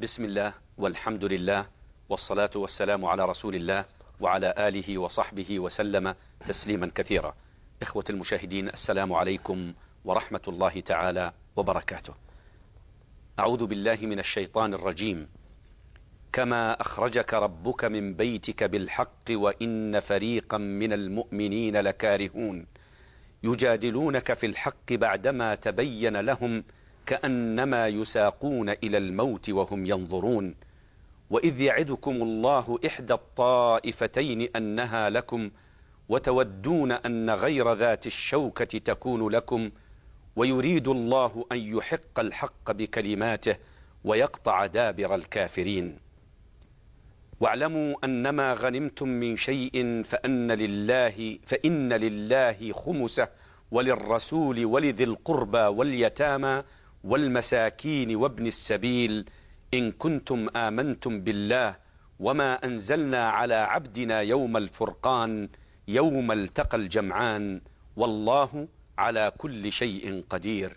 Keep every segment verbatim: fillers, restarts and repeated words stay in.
بسم الله والحمد لله والصلاة والسلام على رسول الله وعلى آله وصحبه وسلم تسليما كثيرا. إخوة المشاهدين، السلام عليكم ورحمة الله تعالى وبركاته. أعوذ بالله من الشيطان الرجيم. كما أخرجك ربك من بيتك بالحق وإن فريقا من المؤمنين لكارهون يجادلونك في الحق بعدما تبين لهم كأنما يساقون إلى الموت وهم ينظرون. وإذ يعدكم الله إحدى الطائفتين أنها لكم وتودون أن غير ذات الشوكة تكون لكم ويريد الله أن يحق الحق بكلماته ويقطع دابر الكافرين. واعلموا أنما غنمتم من شيء فأن لله فإن لله خمسه وللرسول ولذي القربى واليتامى والمساكين وابن السبيل إن كنتم آمنتم بالله وما أنزلنا على عبدنا يوم الفرقان يوم التقى الجمعان والله على كل شيء قدير.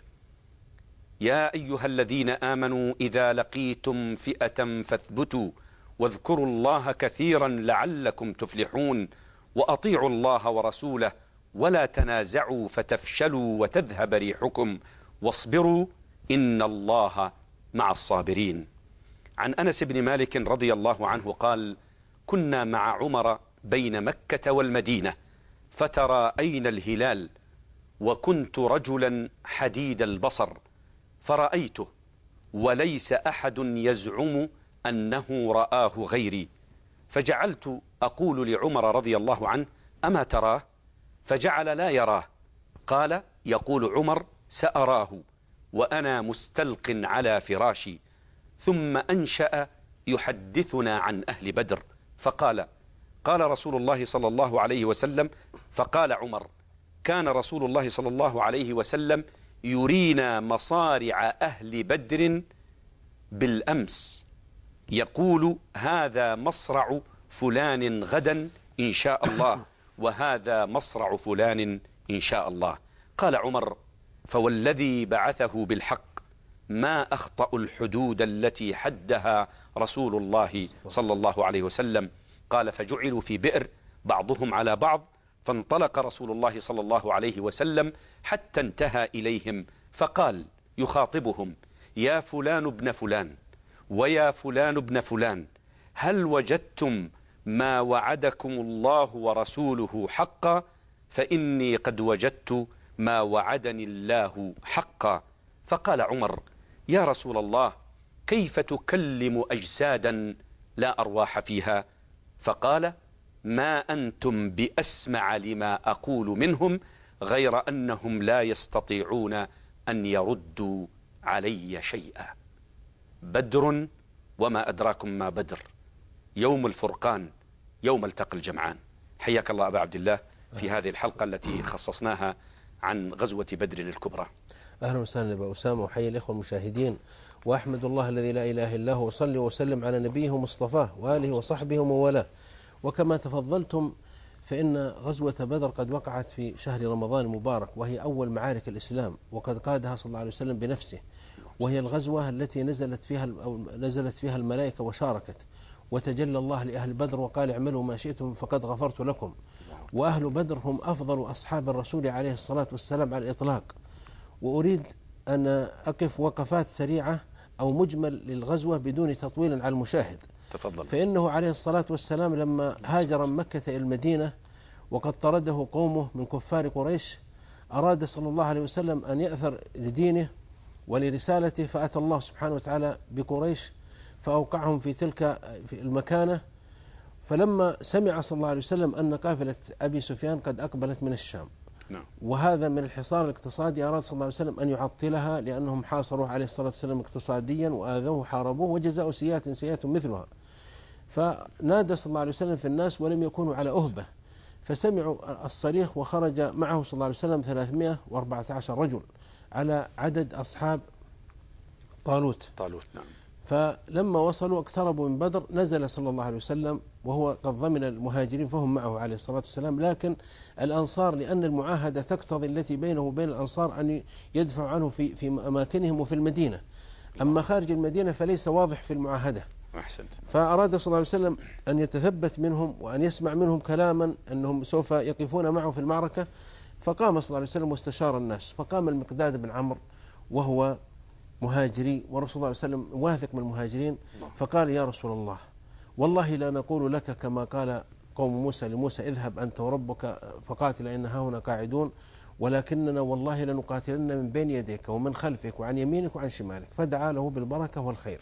يا أيها الذين آمنوا إذا لقيتم فئة فاثبتوا واذكروا الله كثيرا لعلكم تفلحون وأطيعوا الله ورسوله ولا تنازعوا فتفشلوا وتذهب ريحكم واصبروا إن الله مع الصابرين. عن أنس بن مالك رضي الله عنه قال: كنا مع عمر بين مكة والمدينة فتراءينا الهلال وكنت رجلا حديد البصر فرأيته وليس أحد يزعم أنه رآه غيري، فجعلت أقول لعمر رضي الله عنه: أما تراه؟ فجعل لا يراه. قال: يقول عمر: سأراه وأنا مستلق على فراشي. ثم أنشأ يحدثنا عن أهل بدر فقال: قال رسول الله صلى الله عليه وسلم. فقال عمر: كان رسول الله صلى الله عليه وسلم يرينا مصارع أهل بدر بالأمس يقول: هذا مصرع فلان غدا إن شاء الله وهذا مصرع فلان إن شاء الله. قال عمر: فوالذي بعثه بالحق ما أخطأ الحدود التي حدها رسول الله صلى الله عليه وسلم. قال: فجعلوا في بئر بعضهم على بعض فانطلق رسول الله صلى الله عليه وسلم حتى انتهى إليهم فقال يخاطبهم: يا فلان ابن فلان ويا فلان ابن فلان، هل وجدتم ما وعدكم الله ورسوله حقا؟ فإني قد وجدت ما وعدني الله حقا. فقال عمر: يا رسول الله، كيف تكلم أجسادا لا أرواح فيها؟ فقال: ما أنتم بأسمع لما أقول منهم غير أنهم لا يستطيعون أن يردوا علي شيئا. بدر وما أدراكم ما بدر، يوم الفرقان، يوم التقى الجمعان. حياك الله أبا عبد الله في هذه الحلقة التي خصصناها عن غزوة بدر الكبرى. أهلا وسهلا أبا أسامة، وحيي الإخوة المشاهدين، وأحمد الله الذي لا إله إلا هو، وصلي وسلم على نبيه مصطفاه وآله وصحبه وموالاه. وكما تفضلتم فإن غزوة بدر قد وقعت في شهر رمضان المبارك، وهي أول معارك الإسلام، وقد قادها صلى الله عليه وسلم بنفسه، وهي الغزوة التي نزلت فيها أو نزلت فيها الملائكة وشاركت، وتجلى الله لأهل بدر وقال: اعملوا ما شئتم فقد غفرت لكم. وأهل بدر هم أفضل أصحاب الرسول عليه الصلاة والسلام على الإطلاق. وأريد أن أقف وقفات سريعة أو مجمل للغزوة بدون تطويل على المشاهد. تفضل. فإنه عليه الصلاة والسلام لما هاجر من مكة إلى المدينة وقد طرده قومه من كفار قريش، أراد صلى الله عليه وسلم أن يأثر لدينه ولرسالته، فأتى الله سبحانه وتعالى بقريش فأوقعهم في تلك المكانة. فلما سمع صلى الله عليه وسلم أن قافلة أبي سفيان قد أقبلت من الشام، نعم. وهذا من الحصار الاقتصادي، أراد صلى الله عليه وسلم أن يعطلها، لأنهم حاصروا عليه الصلاة والسلام اقتصاديا وآذوه وحاربوه، وجزاء سيئات سيئات مثلها. فنادى صلى الله عليه وسلم في الناس ولم يكونوا على أهبة، فسمعوا الصريخ وخرج معه صلى الله عليه وسلم ثلاثمائة وأربعة عشر رجل على عدد أصحاب طالوت. طالوت نعم. فلما وصلوا اقتربوا من بدر نزل صلى الله عليه وسلم وهو قد ضمن المهاجرين فهم معه عليه الصلاة والسلام، لكن الأنصار لأن المعاهدة تقتضي التي بينه وبين الأنصار أن يدفع عنه في في أماكنهم وفي المدينة. أما خارج المدينة فليس واضح في المعاهدة. أحسنت. فأراد صلى الله عليه وسلم أن يتثبت منهم وأن يسمع منهم كلاما أنهم سوف يقفون معه في المعركة. فقام صلى الله عليه وسلم واستشار الناس، فقام المقداد بن عمرو وهو مهاجري، ورسول الله صلى الله عليه وسلم واثق من المهاجرين، فقال يا رسول الله والله لا نقول لك كما قال قوم موسى لموسى اذهب أنت وربك فقاتل إن هاهنا قاعدون، ولكننا والله لنقاتلن من بين يديك ومن خلفك وعن يمينك وعن شمالك. فدعا له بالبركة والخير.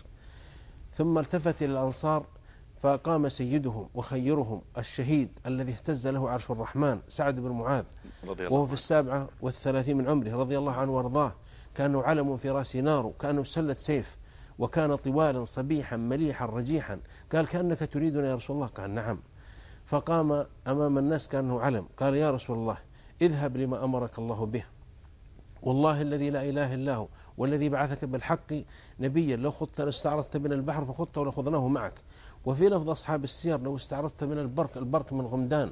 ثم التفت إلى الأنصار فقام سيدهم وخيرهم الشهيد الذي اهتز له عرش الرحمن سعد بن معاذ وهو في السابعة والثلاثين من عمره رضي الله عنه وارضاه، كانه علم في رأس نار، كانه سلة سيف، وكان طوالا صبيحا مليحا رجيحا. قال كأنك تريدنا يا رسول الله؟ قال نعم. فقام أمام الناس كأنه علم، قال يا رسول الله اذهب لما أمرك الله به، والله الذي لا إله إلا هو والذي بعثك بالحق نبيا لو خضت استعرضت من البحر فخضت ولخضناه معك. وفي لفظ أصحاب السير لو استعرضت من البرك البرك من غمدان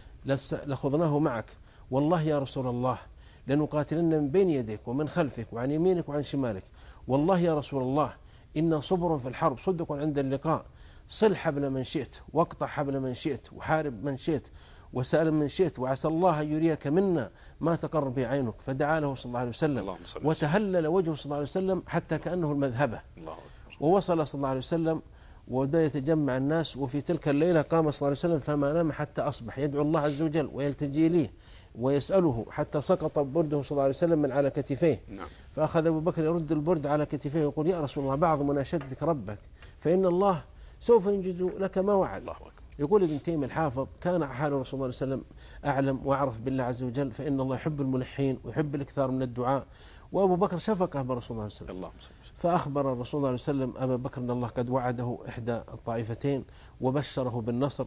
لخضناه معك. والله يا رسول الله لنقاتلن من بين يديك ومن خلفك وعن يمينك وعن شمالك. والله يا رسول الله إن صبر في الحرب صدق عند اللقاء، صل حبل من شئت واقطع حبل من شئت وحارب من شئت وسأل من شئت، وعسى الله أن يريك منا ما تقر به عينك. فدعا له صلى الله عليه وسلم وتهلل وجهه صلى الله عليه وسلم حتى كأنه المذهبة. ووصل صلى الله عليه وسلم وبدأ يتجمع الناس. وفي تلك الليلة قام صلى الله عليه وسلم فما نام حتى أصبح يدعو الله عز وجل ويلتجي إليه ويسأله حتى سقط برده صلى الله عليه وسلم من على كتفيه. نعم. فأخذ أبو بكر يرد البرد على كتفيه ويقول يا رسول الله بعض مناشدتك ربك فإن الله سوف ينجز لك ما وعد. يقول ابن تيمية الحافظ كان حال رسول الله صلى الله عليه وسلم أعلم وأعرف بالله عز وجل، فإن الله يحب الملحين ويحب الإكثار من الدعاء، وأبو بكر شفقه برسول الله صلى الله عليه وسلم. فأخبر الرسول الله صلى الله عليه وسلم أبا بكر أن الله قد وعده إحدى الطائفتين وبشره بالنصر.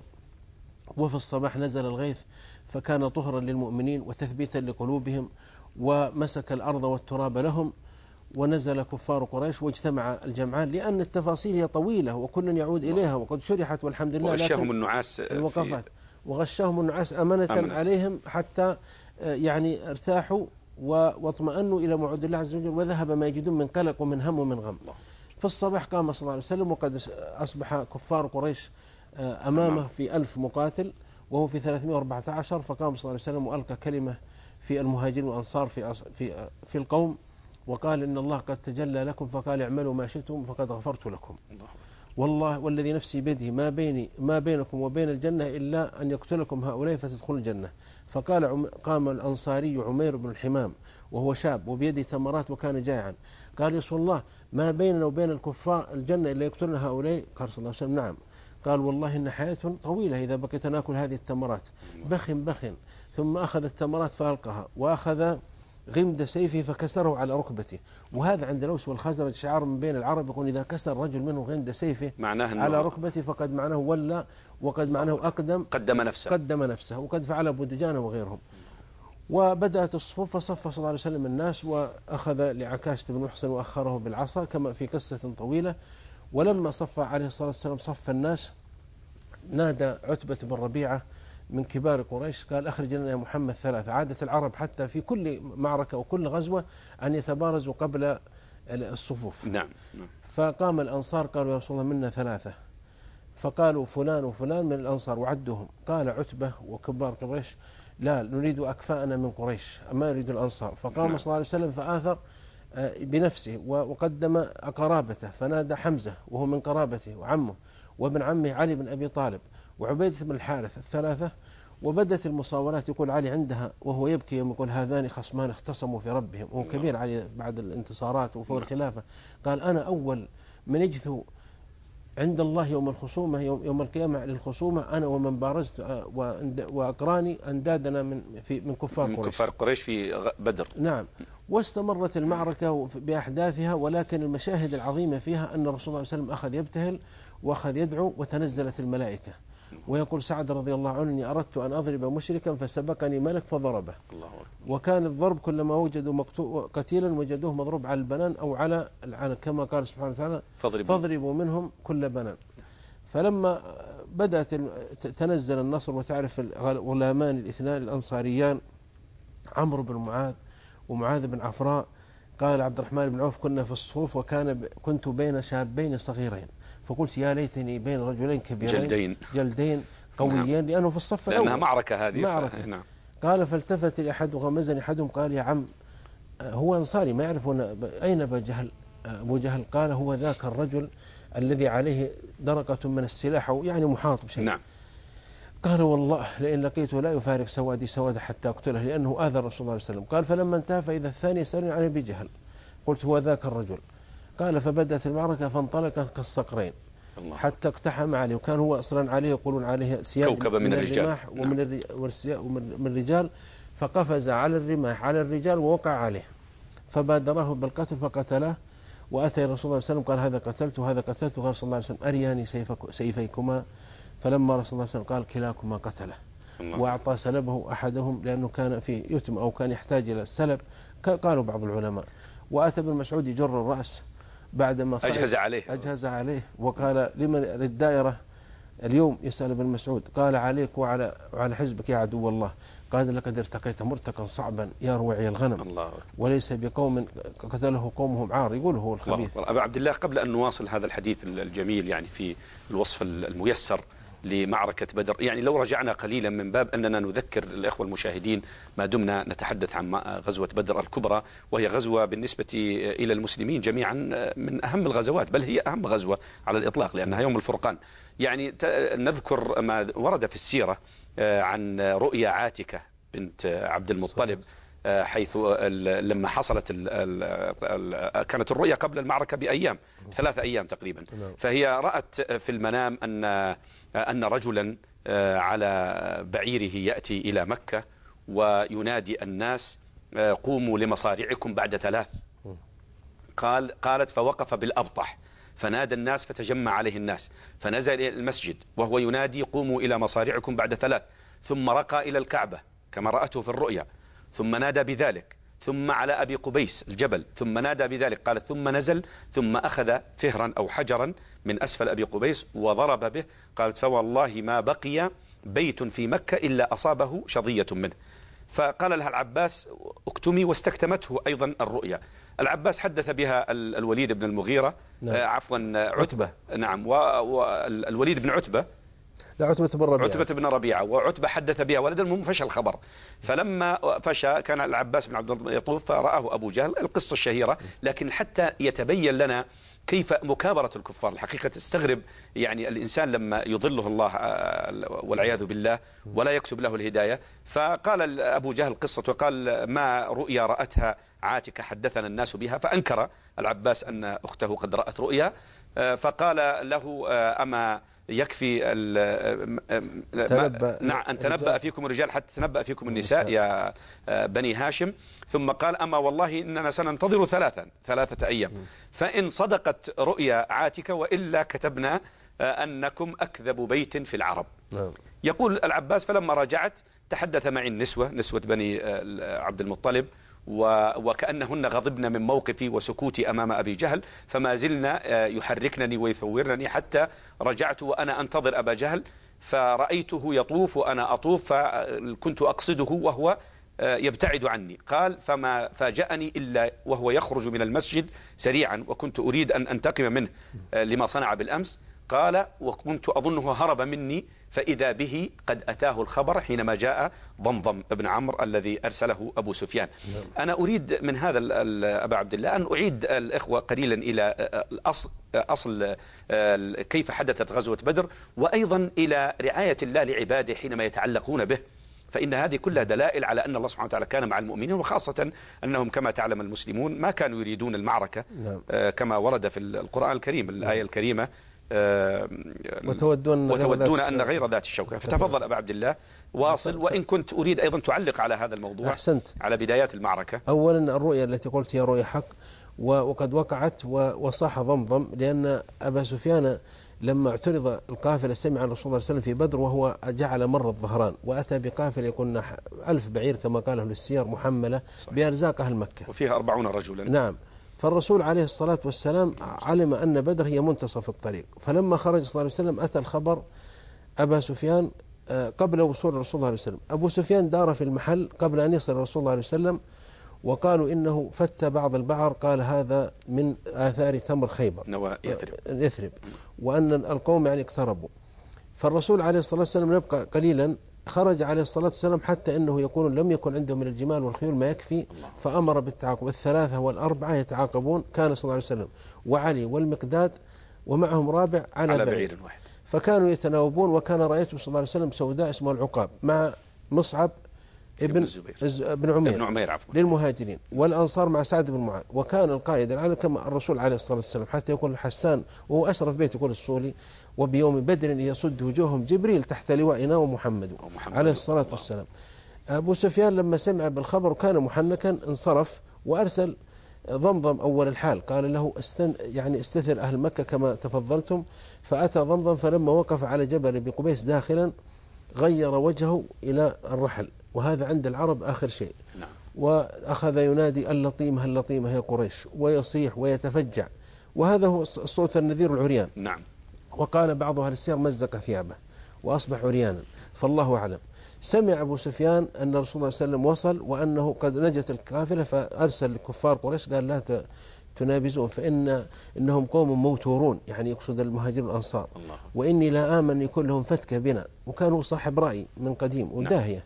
وفي الصباح نزل الغيث فكان طهرا للمؤمنين وتثبيتا لقلوبهم، ومسك الأرض والتراب لهم، ونزل كفار قريش واجتمع الجمعان، لأن التفاصيل هي طويلة وكل يعود إليها وقد شرحت والحمد لله. وغشاهم النعاس الوقفات وغشاهم النعاس أمنة, أمنة عليهم حتى يعني ارتاحوا واطمأنوا إلى موعد الله عز وجل، وذهب ما يجدون من قلق ومن هم ومن غم. في الصباح قام صلى الله عليه وسلم وقد أصبح كفار قريش أمامه في ألف مقاتل وهو في ثلاثمائة وأربعة عشر. فقام صلى الله عليه وسلم وألقى كلمة في المهاجرين والأنصار في في في القوم وقال إن الله قد تجلى لكم فقال اعملوا ما شئتم فقد غفرت لكم. والله والذي نفسي بيده ما بيني ما بينكم وبين الجنة إلا أن يقتلكم هؤلاء فتدخلوا الجنة. فقال قام الأنصاري عمير بن الحمام وهو شاب وبيده تمرات وكان جائعا، قال يا رسول الله ما بيننا وبين الكفار الجنة إلا يقتلنا هؤلاء؟ قال صلى الله عليه وسلم نعم. قال والله إن حياة طويلة إذا بقيت ناكل هذه التمرات. بخ بخ. ثم أخذ التمرات فألقها وأخذ غمد سيفه فكسره على ركبته. وهذا عند الأوس والخزرج شعار من بين العرب يقول إذا كسر رجل منه غمد سيفه على ركبته فقد معناه ولى وقد معناه أقدم قدم نفسه قدم نفسه وقد فعل أبو دجانة وغيرهم. وبدأت الصفوف فصف صلى الله عليه وسلم الناس وأخذ لعكاشة بن محسن وأخره بالعصا كما في قصة طويلة. ولما صف عليه الصلاة والسلام صف الناس نادى عتبة بن ربيعة من كبار قريش قال أخرج لنا يا محمد ثلاثة. عادة العرب حتى في كل معركة وكل غزوة أن يتبارزوا قبل الصفوف. نعم. فقام الأنصار قالوا يا رسول الله منا ثلاثة، فقالوا فلان وفلان من الأنصار وعدهم. قال عتبة وكبار قريش لا نريد أكفاءنا من قريش ما نريد الأنصار. فقام نعم. صلى الله عليه وسلم فآثر بنفسه وقدم قرابته فنادى حمزة وهو من قرابته وعمه وابن عمه علي بن أبي طالب وعبيدة بن الحارث الثلاثة. وبدت المصاولات يقول علي عندها وهو يبكي يقول هذان خصمان اختصموا في ربهم، وهو كبير علي بعد الانتصارات وفوق الخلافة. قال أنا أول من يجثو عند الله يوم الخصومة يوم القيامة للخصومة أنا ومن بارزت وأقراني أندادنا من في من كفار قريش. من كفار قريش في بدر. نعم. واستمرت المعركة بأحداثها، ولكن المشاهد العظيمة فيها أن الرسول صلى الله عليه وسلم أخذ يبتهل وأخذ يدعو وتنزلت الملائكة. ويقول سعد رضي الله عنه إني أردت أن أضرب مشركا فسبقني ملك فضربه. الله أكبر. وكان الضرب كلما وجدوا قتيلا وجدوه مضروب على البنان أو على كما قال سبحانه وتعالى فاضربوا منهم كل بنان. فلما بدأت تنزل النصر وتعرف الغلامان الاثنان الأنصاريان عمرو بن معاذ ومعاذ بن عفراء قال عبد الرحمن بن عوف: كنا في الصفوف وكان كنت بين شابين صغيرين، فقلت يا ليتني بين رجلين كبيرين جلدين جلدين قويين. نعم. لأنه في الصف الأول، لأنها معركة هذه. معركة. ف... نعم. قال فالتفت لأحد وغمزني أحدهم قال: يا عم، هو أنصاري ما يعرفون أين أبا جهل. أبو جهل قال: هو ذاك الرجل الذي عليه درقة من السلاح، أو يعني محاط بشيء. نعم. قال: والله لئن لقيته لا يفارق سوادي سواد حتى أقتله، لأنه آذى الرسول صلى الله عليه وسلم. قال: فلما انتهى فإذا الثاني يسألني عن أبي جهل، قلت: هو ذاك الرجل. قال: فبدأت المعركة فانطلق كالصقرين حتى اقتحم عليه، وكان هو أصلا عليه يقولون عليه سياج كوكب من الرماح الرجال. ومن, نعم. ومن الرجال، فقفز على الرماح على الرجال ووقع عليه، فبادره بالقتل فقتله. وأتى الرسول صلى الله عليه وسلم قال: هذا قتلت وهذا قتلت. قال صلى الله عليه وسلم: أرياني سيفيكما. فلما رسول الله صلى الله عليه وسلم قال: كلاكما قتله. وأعطى سلبه أحدهم لأنه كان في يتم أو كان يحتاج إلى السلب، قالوا بعض العلماء. وأتى ابن مسعود يجر الرأس بعدما أجهز عليه أجهز عليه وقال: لمن الدائرة اليوم؟ يسأل ابن مسعود. قال: عليك وعلى وعلى حزبك يا عدو الله. قال: لقد ارتقيت مرتقا صعبا يا روعي الغنم. الله. وليس بقوم قتله قومهم عار. يقول هو الخبيث. أبا عبد الله، قبل أن نواصل هذا الحديث الجميل يعني في الوصف الميسر لمعركة بدر، يعني لو رجعنا قليلا من باب أننا نذكر الإخوة المشاهدين ما دمنا نتحدث عن غزوة بدر الكبرى، وهي غزوة بالنسبة إلى المسلمين جميعا من أهم الغزوات، بل هي أهم غزوة على الإطلاق لأنها يوم الفرقان. يعني نذكر ما ورد في السيرة عن رؤيا عاتكة بنت عبد المطلب، حيث لما حصلت ال ال كانت الرؤيا قبل المعركة بأيام، ثلاثة أيام تقريبا. فهي رأت في المنام أن أن رجلا على بعيره يأتي إلى مكة وينادي الناس: قوموا لمصارعكم بعد ثلاث. قال قالت: فوقف بالأبطح فنادى الناس فتجمع عليه الناس، فنزل إلى المسجد وهو ينادي: قوموا إلى مصارعكم بعد ثلاث. ثم رقى إلى الكعبة كما رأته في الرؤيا، ثم نادى بذلك، ثم على أبي قبيس الجبل، ثم نادى بذلك. قال: ثم نزل، ثم أخذ فهرا أو حجرا من أسفل أبي قبيس وضرب به. قالت: فوالله ما بقي بيت في مكة إلا أصابه شظية منه. فقال لها العباس: اكتمي، واستكتمته أيضا الرؤيا. العباس حدث بها الوليد بن المغيرة، نعم. آه عفوا عتبة، نعم، والوليد بن عتبة لا عتبة بن ربيعة عتبة بن ربيعة وعتبة حدث بها ولد. المهم فشى الخبر. فلما فشى كان العباس بن عبد الله يطوف فرآه أبو جهل، القصة الشهيرة. لكن حتى يتبين لنا كيف مكابرة الكفار، الحقيقة تستغرب يعني الإنسان لما يضله الله والعياذ بالله ولا يكتب له الهداية. فقال أبو جهل قصة وقال: ما رؤيا رأتها عاتكة حدثنا الناس بها. فأنكر العباس أن أخته قد رأت رؤيا، فقال له: أما يكفي نعم أن تنبأ فيكم الرجال حتى تنبأ فيكم النساء يا بني هاشم. ثم قال: أما والله إننا سننتظر ثلاثا ثلاثة أيام، فإن صدقت رؤيا عاتكة وإلا كتبنا أنكم أكذب بيت في العرب. يقول العباس: فلما رجعت تحدث معي النسوة نسوة بني عبد المطلب، وكأنهن غضبن من موقفي وسكوتي أمام أبي جهل، فما زلنا يحركنني ويثورنني حتى رجعت وأنا أنتظر أبا جهل، فرأيته يطوف وأنا أطوف، فكنت أقصده وهو يبتعد عني. قال: فما فاجأني إلا وهو يخرج من المسجد سريعا، وكنت أريد أن أنتقم منه لما صنع بالأمس. قال: وكنت أظنه هرب مني، فإذا به قد أتاه الخبر حينما جاء ضمضم بن عمرو الذي أرسله أبو سفيان. أنا أريد من هذا أبا عبد الله أن أعيد الإخوة قليلا إلى أصل, أصل كيف حدثت غزوة بدر، وأيضا إلى رعاية الله لعباده حينما يتعلقون به، فإن هذه كلها دلائل على أن الله سبحانه وتعالى كان مع المؤمنين، وخاصة أنهم كما تعلم المسلمون ما كانوا يريدون المعركة كما ورد في القرآن الكريم الآية الكريمة: وتودون, وتودون أن غير ذات الشوكة. فتفضل أبا عبد الله واصل، وإن كنت أريد أيضا تعلق على هذا الموضوع. أحسنت. على بدايات المعركة. أولا الرؤيا التي قلت هي رؤيا حق وقد وقعت، وصاح ضمضم لأن أبا سفيان لما اعترض القافلة سمع الرسول صلى الله عليه وسلم في بدر وهو جعل مر الظهران، وأتى بقافلة يكون ألف بعير كما قاله للسير محملة بأرزاق أهل مكة وفيها أربعون رجلا. نعم. فالرسول عليه الصلاة والسلام علم أن بدر هي منتصف الطريق، فلما خرج صلى الله عليه وسلم أتى الخبر أبا سفيان قبل وصول الرسول صلى الله عليه وسلم. أبو سفيان دار في المحل قبل أن يصل الرسول صلى الله عليه وسلم، وقالوا إنه فتى بعض البعر، قال هذا من آثار تمر خيبر نوى يثرب, يثرب وأن القوم يعني اقتربوا. فالرسول عليه الصلاة والسلام يبقى قليلا، خرج عليه الصلاة والسلام حتى أنه يقول لم يكن عنده من الجمال والخيول ما يكفي، فأمر بالتعاقب، الثلاثة والأربعة يتعاقبون، كان صلى الله عليه وسلم وعلي والمقداد ومعهم رابع على, على بعير, بعير واحد، فكانوا يتناوبون. وكان رأيته صلى الله عليه وسلم سوداء اسمه العقاب مع مصعب ابن الزبير ابن عمير, ابن عمير عفوا للمهاجرين، والأنصار مع سعد بن معاذ. وكان القائد العالم كما الرسول عليه الصلاة والسلام، حتى يقول حسان وهو أشرف بيت يقول الصولي: وبيوم بدر يصد وجوههم جبريل تحت لوائنا ومحمد عليه الصلاة والسلام. أبو سفيان لما سمع بالخبر وكان محنكا انصرف وأرسل ضمضم أول الحال، قال له استن يعني استثر أهل مكة كما تفضلتم. فأتى ضمضم، فلما وقف على جبل بقبيس داخلا غير وجهه إلى الرحل، وهذا عند العرب آخر شيء. نعم. وأخذ ينادي: اللطيمة اللطيمة يا قريش، ويصيح ويتفجع، وهذا هو الصوت النذير العريان. نعم. وقال بعض أهل السير: مزق ثيابه وأصبح عريانا، فالله أعلم. سمع أبو سفيان أن رسول الله صلى الله عليه وسلم وصل وأنه قد نجت القافلة، فأرسل لكفار قريش قال: لا تنابزون فإن إنهم قوم موتورون، يعني يقصد المهاجرين الأنصار، وإني لا آمن يكون لهم فتك بنا. وكانوا صاحب رأي من قديم وداهية.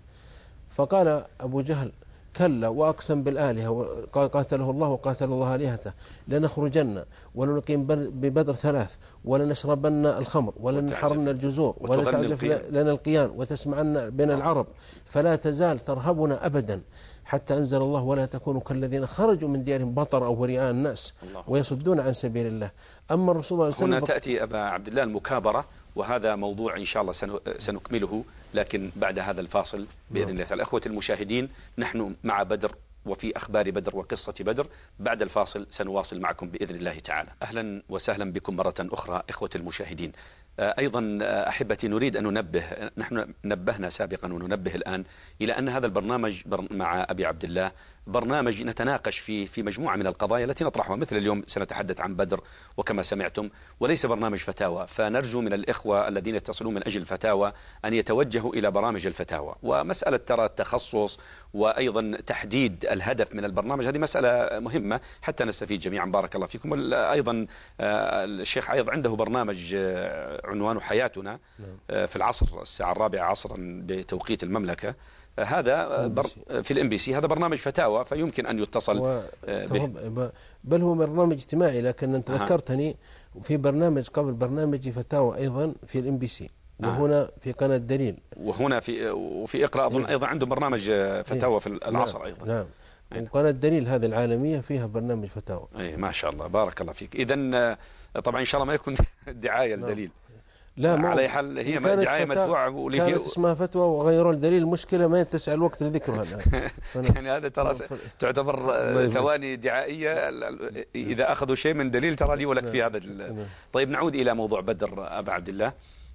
فقال أبو جهل: كلا، وأقسم بالآلهة، قاتله الله وقاتل الله آلهته، لنخرجن ولنقيم ببدر ثلاث، ولنشربن الخمر، ولنحرن الجزور، ولتعزف لنا القيان، وتسمعن بين العرب، فلا تزال ترهبنا أبدا، حتى أنزل الله: ولا تكونوا كالذين خرجوا من ديارهم بطر أو رئاء الناس ويصدون عن سبيل الله. أما الرسول صلى الله عليه وسلم هنا تأتي أبا عبد الله المكابرة، وهذا موضوع إن شاء الله سنكمله لكن بعد هذا الفاصل بإذن الله تعالى. أخوة المشاهدين، نحن مع بدر وفي أخبار بدر وقصة بدر. بعد الفاصل سنواصل معكم بإذن الله تعالى. أهلا وسهلا بكم مرة أخرى إخوة المشاهدين. أيضا أحبتي، نريد أن ننبه، نحن نبهنا سابقا وننبه الآن إلى أن هذا البرنامج مع أبي عبد الله برنامج نتناقش في في مجموعة من القضايا التي نطرحها، مثل اليوم سنتحدث عن بدر وكما سمعتم، وليس برنامج فتاوى. فنرجو من الإخوة الذين يتصلون من أجل الفتاوى أن يتوجهوا إلى برامج الفتاوى. ومسألة ترى التخصص وأيضا تحديد الهدف من البرنامج هذه مسألة مهمة حتى نستفيد جميعا. بارك الله فيكم. أيضا الشيخ عيض عنده برنامج عنوانه حياتنا في العصر، الساعة الرابعة عصرا بتوقيت المملكة. هذا بر في الام بي سي، هذا برنامج فتاوى، فيمكن ان يتصل به. بل هو برنامج اجتماعي، لكن انت ذكرتني في برنامج قبل برنامج فتاوى ايضا في الام بي سي، وهنا في قناه دليل، وهنا في وفي اقرا اظن ايضا عنده برنامج فتاوى في العصر ايضا. نعم. وقناه دليل هذه العالميه فيها برنامج فتاوى. اي ما شاء الله، بارك الله فيك. اذا طبعا ان شاء الله ما يكون دعايه لدليل. لا، على أي حال هي دعاية مدفوعة، كانت اسمها فتوى وغيروا الدليل. المشكلة ما يتسع الوقت لذكرها الآن. يعني هذا ترى تعتبر ثواني دعائية، إذا أخذوا شيء من دليل ترى لي ولك في هذا. طيب نعود إلى موضوع بدر أبا عبد الله.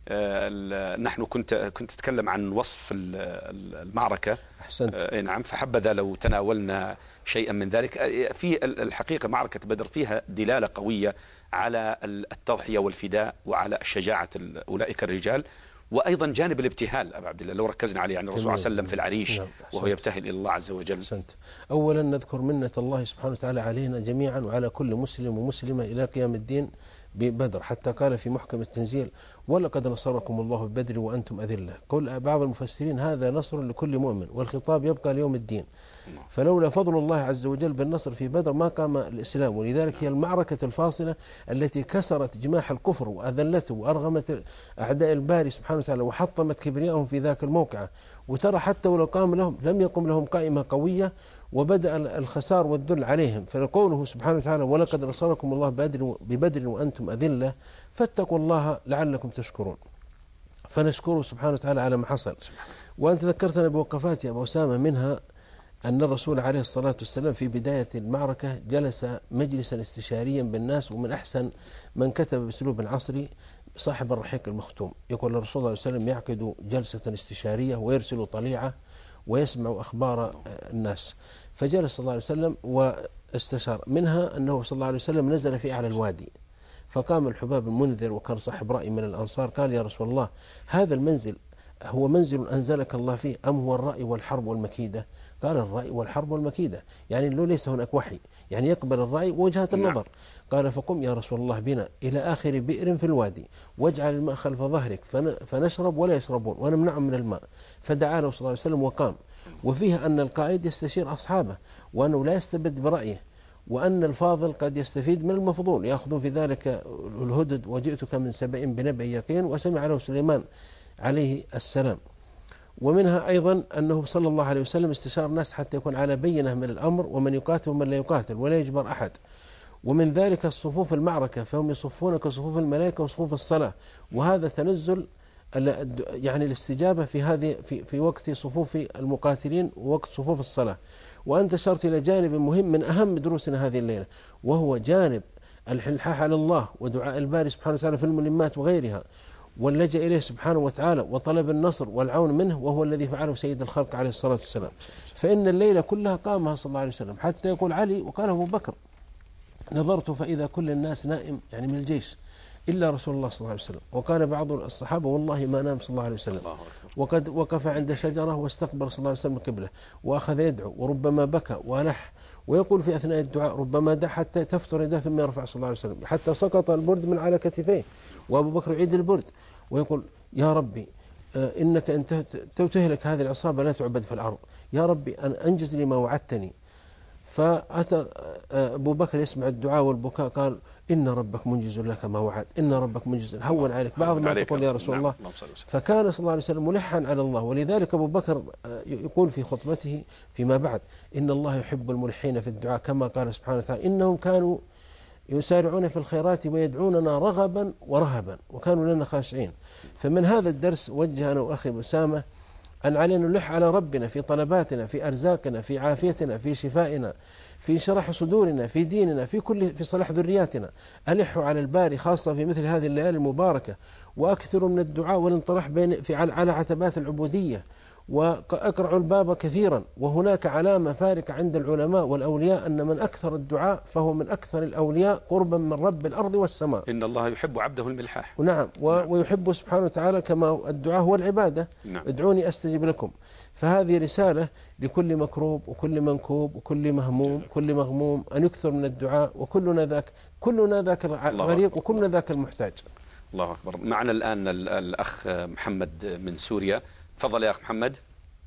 نحن كنت كنت أتكلم عن وصف المعركة. أحسنت. نعم، فحبذا لو تناولنا شيئا من ذلك. في الحقيقة معركة بدر فيها دلالة قوية على التضحية والفداء وعلى شجاعة أولئك الرجال، وأيضا جانب الابتهال أبا عبد الله لو ركزنا عليه، يعني الرسول صلى الله عليه وسلم في العريش وهو يبتهل إلى الله عز وجل. أحسنت. أولا نذكر منة الله سبحانه وتعالى علينا جميعا وعلى كل مسلم ومسلمة إلى قيام الدين ببدر، حتى قال في محكم التنزيل: ولقد نصركم الله ببدر وأنتم أذلة. قول بعض المفسرين: هذا نصر لكل مؤمن، والخطاب يبقى ليوم الدين. فلولا فضل الله عز وجل بالنصر في بدر ما قام الإسلام. ولذلك هي المعركة الفاصلة التي كسرت جماح الكفر وأذلته وأرغمت أعداء الباري سبحانه وتعالى وحطمت كبريائهم في ذاك الموقع. وترى حتى ولو قام لهم لم يقم لهم قائمة قوية، وبدأ الخسار والذل عليهم. فقوله سبحانه وتعالى: ولقد نصركم الله ببدر وأنتم أذلة فاتقوا الله لعلكم تشكرون. فنشكره سبحانه وتعالى على ما حصل. وأنت ذكرتنا بوقفات يا أبو أسامة، منها أن الرسول عليه الصلاة والسلام في بداية المعركة جلس مجلسا استشاريا بالناس، ومن أحسن من كتب بأسلوب عصري صاحب الرحيق المختوم. يقول الرسول صلى الله عليه وسلم: يعقد جلسة استشارية ويرسل طليعة ويسمع أخبار الناس. فجلس صلى الله عليه وسلم واستشار. منها أنه صلى الله عليه وسلم نزل في أعلى الوادي، فقام الحباب المنذر وكان صاحب رأي من الأنصار، قال: يا رسول الله، هذا المنزل هو منزل أنزلك الله فيه أم هو الرأي والحرب والمكيدة؟ قال الرأي والحرب والمكيدة، يعني لو ليس هناك وحي يعني يقبل الرأي ووجهة النظر. نعم. قال فقم يا رسول الله بنا إلى آخر بئر في الوادي واجعل الماء خلف ظهرك فنشرب ولا يشربون ونمنعهم من الماء. فدعا له صلى الله عليه وسلم وقام. وفيها أن القائد يستشير أصحابه وأنه لا يستبد برأيه، وأن الفاضل قد يستفيد من المفضول، يأخذون في ذلك الهدد وجئتك من سبأ بنبأ يقين وسمع له سليمان عليه السلام. ومنها أيضا أنه صلى الله عليه وسلم استشار الناس حتى يكون على بينة من الأمر، ومن يقاتل ومن لا يقاتل ولا يجبر أحد. ومن ذلك الصفوف المعركة، فهم يصفون كصفوف الملائكة وصفوف الصلاة، وهذا تنزل يعني الاستجابة في هذه في في وقت صفوف المقاتلين ووقت صفوف الصلاة. وأنت أشرت إلى جانب مهم من أهم دروسنا هذه الليلة، وهو جانب الإلحاح على الله ودعاء الباري سبحانه وتعالى في الملمات وغيرها، واللجأ إليه سبحانه وتعالى وطلب النصر والعون منه، وهو الذي فعله سيد الخلق عليه الصلاة والسلام. فإن الليلة كلها قامها صلى الله عليه وسلم، حتى يقول علي وقال أبو بكر نظرت فإذا كل الناس نائم يعني من الجيش إلا رسول الله صلى الله عليه وسلم. وقال بعض الصحابة والله ما نام صلى الله عليه وسلم، وقد وقف عند شجرة واستقبل صلى الله عليه وسلم القبلة وأخذ يدعو وربما بكى ولح، ويقول في أثناء الدعاء ربما دعا حتى تفتر يده ثم يرفع صلى الله عليه وسلم حتى سقط البرد من على كتفيه، وأبو بكر يعيد البرد ويقول يا ربي إنك أن تهلك هذه العصابة لا تعبد في الأرض، يا ربي أن أنجز لي ما وعدتني. فأتى أبو بكر يسمع الدعاء والبكاء قال إن ربك منجز لك ما وعد، إن ربك منجز هون عليك بعض ما تقول يا رسول الله. فكان صلى الله عليه وسلم ملحا على الله. ولذلك أبو بكر يقول في خطبته فيما بعد إن الله يحب الملحين في الدعاء، كما قال سبحانه وتعالى إنهم كانوا يسارعون في الخيرات ويدعوننا رغبا ورهبا وكانوا لنا خاشعين. فمن هذا الدرس وجه أنا وأخي أسامة أن علينا نلح على ربنا في طلباتنا، في أرزاقنا، في عافيتنا، في شفائنا، في شرح صدورنا، في ديننا، في كل في صلاح ذرياتنا. ألحوا على الباري خاصة في مثل هذه الليالي المباركة، وأكثروا من الدعاء والانطراح بين في على عتبات العبودية، وأقرعوا الباب كثيرا. وهناك علامة فارقة عند العلماء والأولياء أن من أكثر الدعاء فهو من أكثر الأولياء قربا من رب الأرض والسماء. إن الله يحب عبده الملحاح. نعم. ويحب سبحانه وتعالى كما الدعاء هو العبادة. نعم. ادعوني أستجب لكم. فهذه رسالة لكل مكروب وكل منكوب وكل مهموم وكل مغموم أن يكثر من الدعاء، وكلنا ذاك كلنا ذاك الغريق وكلنا ذاك المحتاج. الله أكبر. معنا الآن الأخ محمد من سوريا. تفضل يا أخ محمد.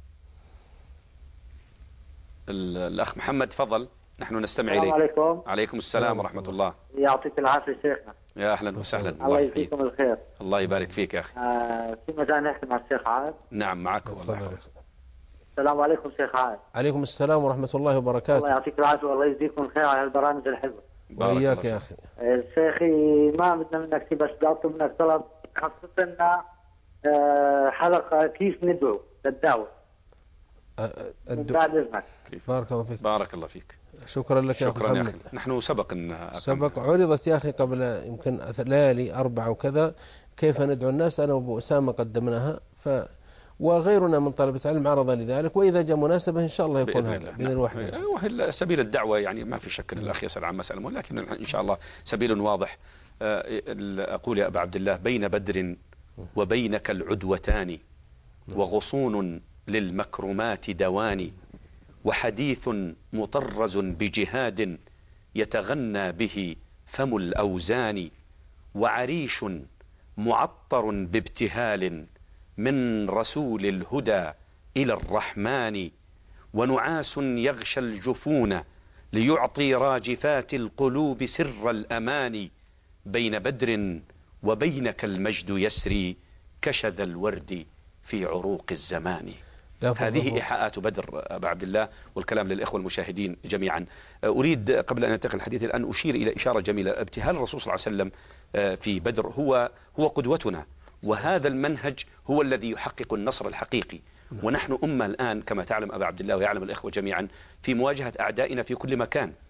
الأخ محمد تفضل، نحن نستمع إليك. السلام عليكم. عليكم السلام ورحمة الله. يعطيك العافية شيخنا. يا أهلا وسهلا. الله يجزيكم الخير. الله يبارك فيك يا أخي. آه في مجال نحكي مع الشيخ عاد. نعم معك والله. السلام عليكم شيخ عاد. عليكم السلام ورحمة الله وبركاته. الله يعطيك العافية والله يجزيكم الخير على البرامج الحلوة. وإياك يا أخي. شيخي ما بدنا منك شيء، بس بدي أطلب منك طلب، خصص لنا حلقة كيف ندعو للدعوة. بعد إذنك. بارك الله فيك. بارك الله فيك. شكرا لك يا أخي محمد. يا أخي. نحن سبق إن سبق عرضت يا أخي قبل يمكن ليالي أربعة وكذا كيف ندعو الناس، أنا وأبو أسامة قدمناها، ف وغيرنا من طلبة العلم عرض لذلك، وإذا جاء مناسبة إن شاء الله يكون هذا بإذن الواحد. وهي سبيل الدعوة يعني ما في شك أن الأخ يسأل عن مسألة، لكن إن شاء الله سبيل واضح. أقول يا أبا عبد الله بين بدر وبينك العدوتان، وغصون للمكرمات دواني، وحديث مطرز بجهاد يتغنى به فم الأوزان، وعريش معطر بابتهال من رسول الهدى إلى الرحمن، ونعاس يغشى الجفون ليعطي راجفات القلوب سر الأمان، بين بدر وبينك المجد يسري كشذا الورد في عروق الزمان. هذه إيحاءات بدر أبا عبد الله، والكلام للإخوة المشاهدين جميعا. أريد قبل أن أنتقل الحديث الآن أشير إلى إشارة جميلة. ابتهال الرسول صلى الله عليه وسلم في بدر هو هو قدوتنا، وهذا المنهج هو الذي يحقق النصر الحقيقي. ونحن أمة الآن كما تعلم أبا عبد الله ويعلم الإخوة جميعا في مواجهة أعدائنا في كل مكان،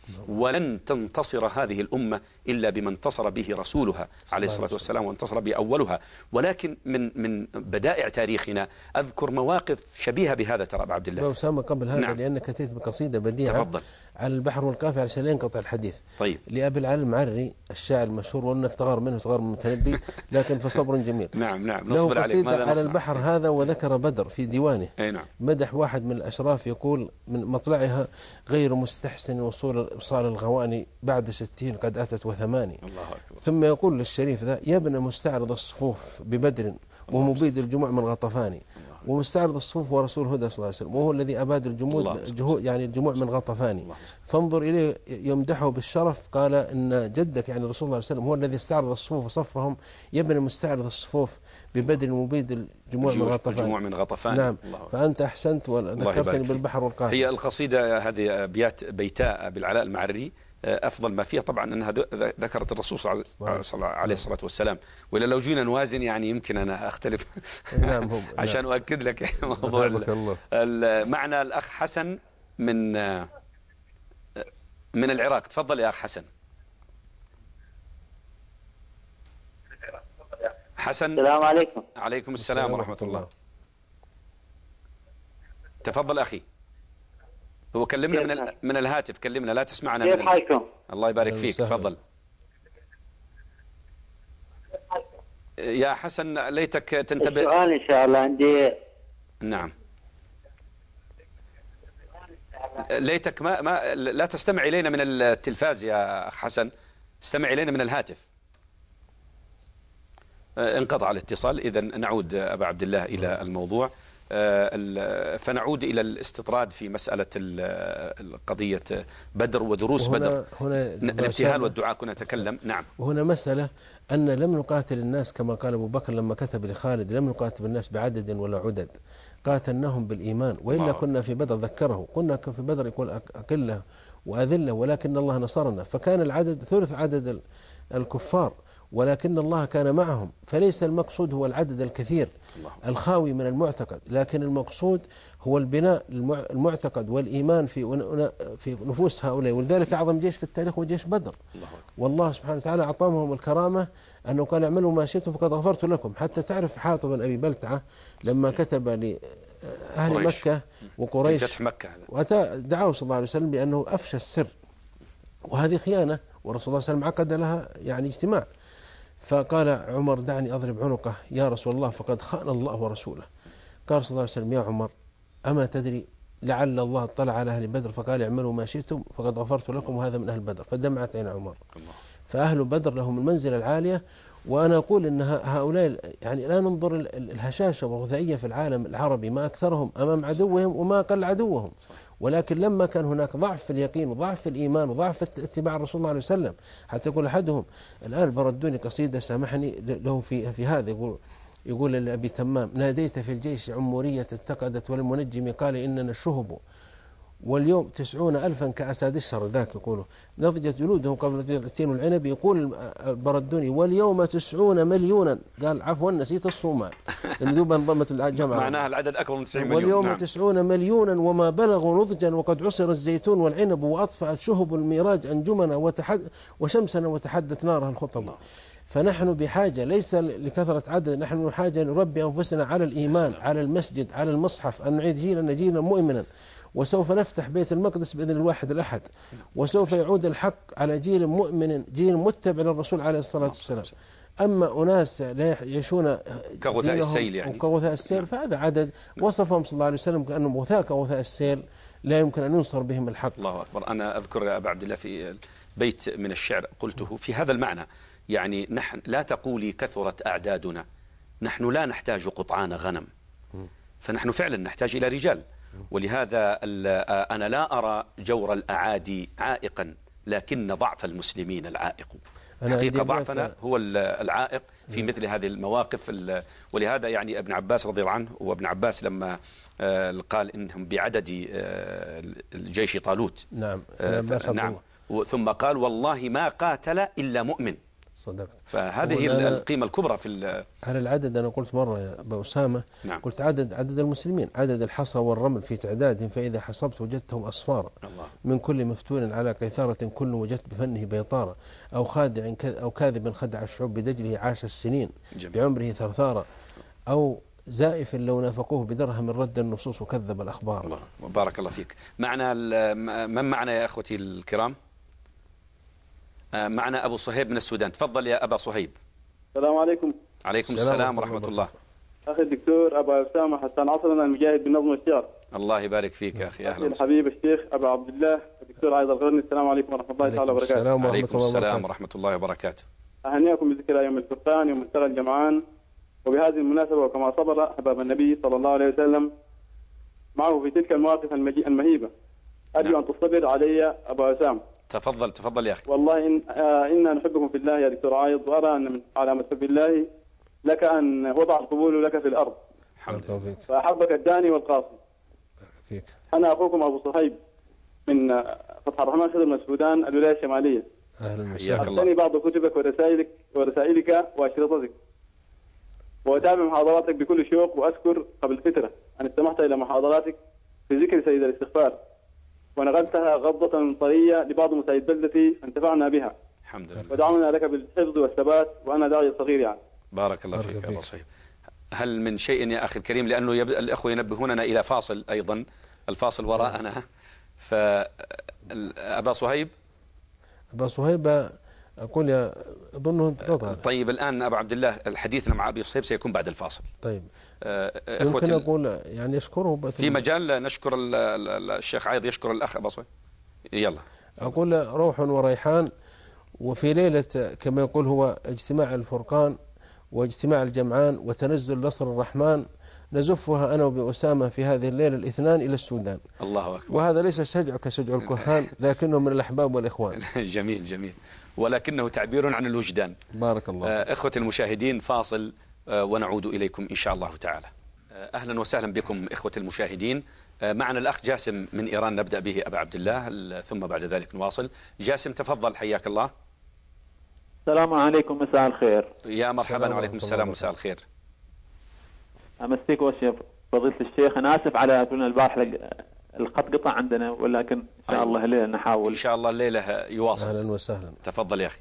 ولن تنتصر هذه الأمة إلا بما انتصر به رسولها عليه الصلاة والسلام وانتصر به أولها. ولكن من من بدائع تاريخنا أذكر مواقف شبيهة بهذا ترى أبو عبد الله. أسامة قبل هذا نعم. لأنك أتيت بقصيدة بديعة تفضل. على البحر والكافي علشان لا ينقطع الحديث. طيب. لأبي العالي المعري الشاعر المشهور، وأنك تغار منه تغار من المتنبي، لكن فصبر جميل. نعم نعم له قصيدة على البحر هذا وذكر بدر في ديوانه. أي نعم. مدح واحد من الأشراف يقول من مطلعها: غير مستحسن وصول وصال الغواني بعد ستين قد أتت وثماني. الله أكبر. ثم يقول للشريف ذا: يا ابن مستعرض الصفوف ببدر ومبيد الجموع من غطفاني. ومستعرض الصفوف ورسول هدى صلى الله عليه وسلم، وهو الذي أباد الجمود جهود يعني الجموع من غطفاني. فانظر إليه يمدحه بالشرف، قال إن جدك يعني رسول الله صلى الله عليه وسلم هو الذي استعرض الصفوف وصفهم: يا ابن مستعرض الصفوف ببدر مبيد الجموع من غطفاني. الجموع من غطفاني. نعم. فأنت أحسنت وذكرتني بالبحر والقافي. هي القصيدة هذه أبيات بيتاء بالعلاء المعري أفضل ما فيها طبعا أنها ذكرت الرسول صلى الله عليه الصلاة والسلام، وإلا لو جينا نوازن يعني يمكن أنا أختلف. نعم. عشان أؤكد لك موضوع معنى. الأخ حسن من من العراق، تفضل يا أخ حسن. حسن. السلام عليكم. عليكم السلام ورحمة الله. تفضل أخي. هو كلمنا من من الهاتف، كلمنا لا تسمعنا من كيف حالكم؟ الله يبارك فيك. تفضل يا حسن، ليتك تنتبه. السؤال إن شاء الله عندي. نعم. ليتك ما ما لا تستمع إلينا من التلفاز يا أخ حسن، استمع إلينا من الهاتف. انقطع الاتصال. إذن نعود أبا عبد الله إلى الموضوع. فنعود إلى الاستطراد في مسألة القضية بدر ودروس بدر. هنا الابتهال والدعاء كنا نتكلم. نعم. وهنا مسألة أن لم نقاتل الناس كما قال أبو بكر لما كتب لخالد: لم نقاتل الناس بعدد ولا عدد، قاتلناهم بالإيمان، وإلا كنا في بدر. ذكره كنا في بدر يقول أقلة وأذلة، ولكن الله نصرنا، فكان العدد ثلث عدد الكفار، ولكن الله كان معهم. فليس المقصود هو العدد الكثير الخاوي من المعتقد، لكن المقصود هو البناء المعتقد والإيمان في في نفوس هؤلاء. ولذلك أعظم جيش في التاريخ هو جيش بدر. والله سبحانه وتعالى أعطاهم الكرامة أنه قال: اعملوا ما شئتم فقد غفرت لكم. حتى تعرف حاطب بن أبي بلتعة لما كتب لأهل مكة وقريش فتح مكة، دعاه صلى الله عليه وسلم بأنه أفشى السر، وهذه خيانة، ورسول الله صلى الله عليه وسلم عقد لها يعني اجتماع. فقال عمر: دعني أضرب عنقه يا رسول الله فقد خان الله ورسوله. قال صلى الله عليه وسلم: يا عمر، أما تدري لعل الله اطلع على أهل بدر فقال: اعملوا ما شئتم فقد غفرت لكم وهذا من أهل بدر. فدمعت عين عمر. فأهل بدر لهم المنزلة العالية. وأنا أقول أن هؤلاء يعني لا ننظر الهشاشة والغثائية في العالم العربي، ما أكثرهم أمام عدوهم وما أقل عدوهم، ولكن لما كان هناك ضعف في اليقين وضعف في الإيمان وضعف في اتباع الرسول الله عليه وسلم، حتى يقول أحدهم الآن بردوني قصيدة سامحني له في في هذا، يقول يقول لأبي تمام: ناديت في الجيش عمورية اتقدت والمنجم قال إننا الشهب، واليوم تسعون ألفا كأساد الشر. ذاك يقولوا نضجت جلودهم قبل التين والعنب. يقول بردوني: واليوم تسعون مليونا، قال عفوا نسيت الصومال لندوب انضمت الجمعة، معناها العدد أكبر من تسعين مليون. واليوم نعم. تسعون مليونا وما بلغوا نضجا، وقد عصر الزيتون والعنب وأطفأت شهب الميراج أنجمنا وتحد وشمسنا وتحدت نارها الخطب. فنحن بحاجة ليس لكثرة عدد، نحن بحاجة نربي أنفسنا على الإيمان، على المسجد، على المصحف، أن نعيد جيلنا جيلا مؤمنا. وسوف نفتح بيت المقدس بإذن الواحد الأحد، وسوف يعود الحق على جيل مؤمن، جيل متبع للرسول عليه الصلاة والسلام. أما أناس لا يعيشون كغثاء السيل يعني كغثاء السيل، فهذا عدد وصفهم صلى الله عليه وسلم كأنهم غثاء كغثاء السيل لا يمكن أن ينصر بهم الحق. الله أكبر. أنا أذكر يا أبا عبد الله في بيت من الشعر قلته في هذا المعنى، يعني نحن لا تقولي كثرت أعدادنا، نحن لا نحتاج قطعان غنم، فنحن فعلا نحتاج إلى رجال. ولهذا أنا لا أرى جور الأعادي عائقا، لكن ضعف المسلمين العائق. حقيقة ضعفنا هو العائق في مثل هذه المواقف. ولهذا يعني ابن عباس رضي الله عنه، وابن عباس لما قال إنهم بعدد الجيش طالوت. نعم. نعم. ثم قال: والله ما قاتل إلا مؤمن. صدقت. فهذه القيمة الكبرى في على العدد. أنا قلت مرة يا أبا أسامة، نعم. قلت عدد عدد المسلمين، عدد الحصى والرمل في تعدادهم، فإذا حصبت وجدتهم أصفارا من كل مفتون على قيثارة كل وجدت بفنه بيطارة، أو خادع أو كاذب خدع الشعوب بدجله عاش السنين جميل. بعمره ثرثارا، أو زائف لو نافقوه بدرهم رد النصوص وكذب الأخبار. الله بارك الله فيك. معنا من معنا يا أخوتي الكرام؟ معنا أبو صهيب من السودان. تفضل يا أبا صهيب. السلام عليكم. عليكم السلام ورحمة الله. أخي الدكتور أبا أسامة حسن عصرنا المجاهد بالنظم والشعر. الله يبارك فيك يا أخي. أهلا وسهلا. الحبيب الشيخ أبا عبد الله الدكتور عايض الغرني. السلام عليكم ورحمة الله تعالى وبركاته. السلام عليكم السلام ورحمة الله وبركاته. أهنيكم بذكرى يوم الفرقان يوم التقى الجمعان، وبهذه المناسبة وكما صبر أحباب النبي صلى الله عليه وسلم معه في تلك المواقف المهيبة، أرجو نعم. أن تصبر علي أبا أسامة. تفضل تفضل يا أخي. والله إن آه إنا نحبكم في الله يا دكتور عايض، وأرى أن من علامة حب الله لك أن وضع القبول لك في الأرض. الحمد لله. فأحبك الداني والقاصي. فيك. أنا أخوكم أبو صهيب من فتح الرحمن خضر من السودان الولاية الشمالية. أهلا وسهلا. أعطني بعض كتبك ورسائلك ورسائلك وأشرطتك، وأتابع محاضراتك بكل شوق، وأذكر قبل فترة أن استمعت إلى محاضراتك في ذكر سيد الاستغفار، ونقلتها غضة طرية لبعض مساعد بلدتي فانتفعنا بها. الحمد لله. ودعونا لك بالحفظ والثبات، وأنا داعي صغير يعني. بارك الله فيك يا أبو صهيب. هل من شيء يا أخي الكريم، لأنه يب... الأخوة ينبهوننا إلى فاصل أيضا، الفاصل وراءنا، فأبا صهيب. أبا صهيب أقول يا أظنه انتقطع. طيب الآن أبو عبد الله حديثنا مع أبي صهيب سيكون بعد الفاصل. طيب آه يمكن أقول يعني يشكره في مجال نشكر الشيخ عايض يشكر الأخ أبا صهيب. يلا أقول روح وريحان، وفي ليلة كما يقول هو اجتماع الفرقان واجتماع الجمعان وتنزل نصر الرحمن، نزفها أنا وبأسامة في هذه الليلة الاثنان إلى السودان. الله أكبر. وهذا ليس سجع كسجع الكهان، لكنه من الأحباب والإخوان. جميل جميل، ولكنه تعبير عن الوجدان. بارك الله. آه إخوة المشاهدين فاصل آه ونعود إليكم إن شاء الله تعالى. آه أهلا وسهلا بكم إخوة المشاهدين. آه معنا الأخ جاسم من إيران نبدأ به أبا عبد الله، ثم بعد ذلك نواصل. جاسم تفضل حياك الله. السلام عليكم، مساء الخير. يا مرحبا وعليكم السلام مساء الخير. أمسيك وشيخ فضيلة الشيخ. أنا آسف على البارحة الخط قطع عندنا، ولكن إن شاء أيوة. الله الليلة نحاول. إن شاء الله الليلة يواصل. أهلا وسهلا. تفضل يا أخي.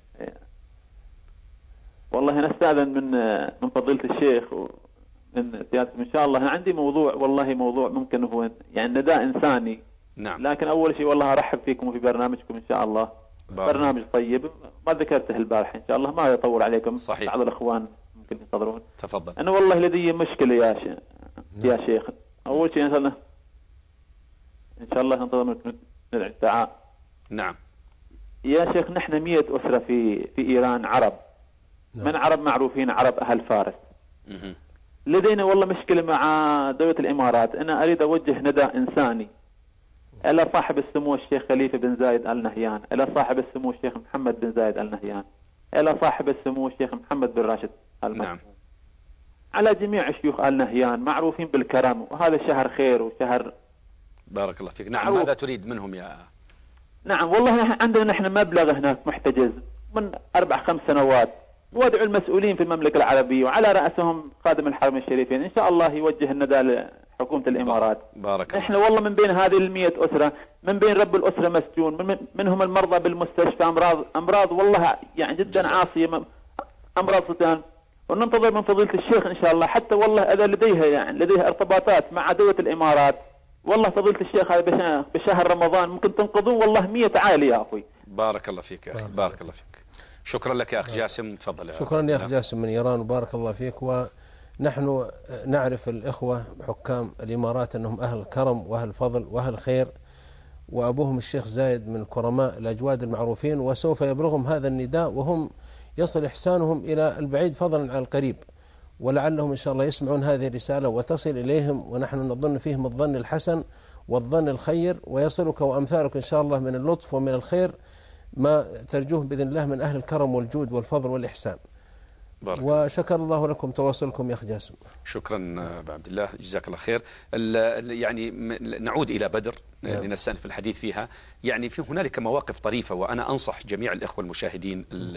والله نستأذن من من فضيلة الشيخ ومن سيادتكم إن شاء الله. أنا عندي موضوع، والله موضوع ممكن هو يعني نداء إنساني. نعم. لكن أول شيء والله أرحب فيكم وفي برنامجكم إن شاء الله. بارك. برنامج طيب ما ذكرته البارحة، إن شاء الله ما يطول عليكم. صحيح. بعض الأخوان ممكن ينتظرون. تفضل. أنا والله لدي مشكلة يا شيخ. يا شيخ أول شيء إن شاء الله إن شاء الله ننتظر من الدعاء. نعم. يا شيخ نحن مئة أسرة في في إيران عرب. نعم. من عرب معروفين، عرب أهل فارس. مه. لدينا والله مشكلة مع دولة الإمارات. أنا أريد أوجه نداء إنساني إلى صاحب السمو الشيخ خليفة بن زايد آل نهيان، إلى صاحب السمو الشيخ محمد بن زايد آل نهيان، إلى صاحب السمو الشيخ محمد بن راشد آل نهيان. نعم. على جميع شيوخ آل نهيان معروفين بالكرم، وهذا شهر خير وشهر. بارك الله فيك. نعم. ماذا تريد منهم يا؟ نعم والله عندنا نحن مبلغ هناك محتجز من أربع خمس سنوات، وادعو المسؤولين في المملكة العربية وعلى رأسهم خادم الحرمين الشريفين إن شاء الله يوجه النداء لحكومة الإمارات. بارك الله. نحن والله من بين هذه المئة أسرة، من بين رب الأسرة مسجون، من منهم المرضى بالمستشفى، أمراض أمراض والله يعني جدا جزء. عاصية، أمراض ستان. وننتظر من فضيلة الشيخ إن شاء الله، حتى والله إذا لديها يعني لديها ارتباطات مع دولة الإمارات، والله فضيلة الشيخ هذا بشهر رمضان ممكن تنقذون والله مئة عائلة يا أخوي. بارك الله فيك يا أخي. بارك الله فيك. شكرا لك يا أخ جاسم. تفضل. شكرا يا أخ جاسم من إيران وبارك الله فيك. ونحن نعرف الإخوة حكام الإمارات أنهم أهل كرم وأهل فضل وأهل خير، وأبوهم الشيخ زايد من الكرماء الأجواد المعروفين، وسوف يبلغهم هذا النداء وهم يصل إحسانهم إلى البعيد فضلا عن القريب، ولعلهم إن شاء الله يسمعون هذه الرسالة وتصل إليهم، ونحن نظن فيهم الظن الحسن والظن الخير، ويصلك وأمثالك إن شاء الله من اللطف ومن الخير ما ترجوه بإذن الله من أهل الكرم والجود والفضل والإحسان. وشكر الله لكم تواصلكم يا أخ جاسم. شكرا أبا عبد الله، جزاك الله خير. يعني نعود إلى بدر لنستأنف الحديث فيها. يعني في هنالك مواقف طريفة، وأنا أنصح جميع الإخوة المشاهدين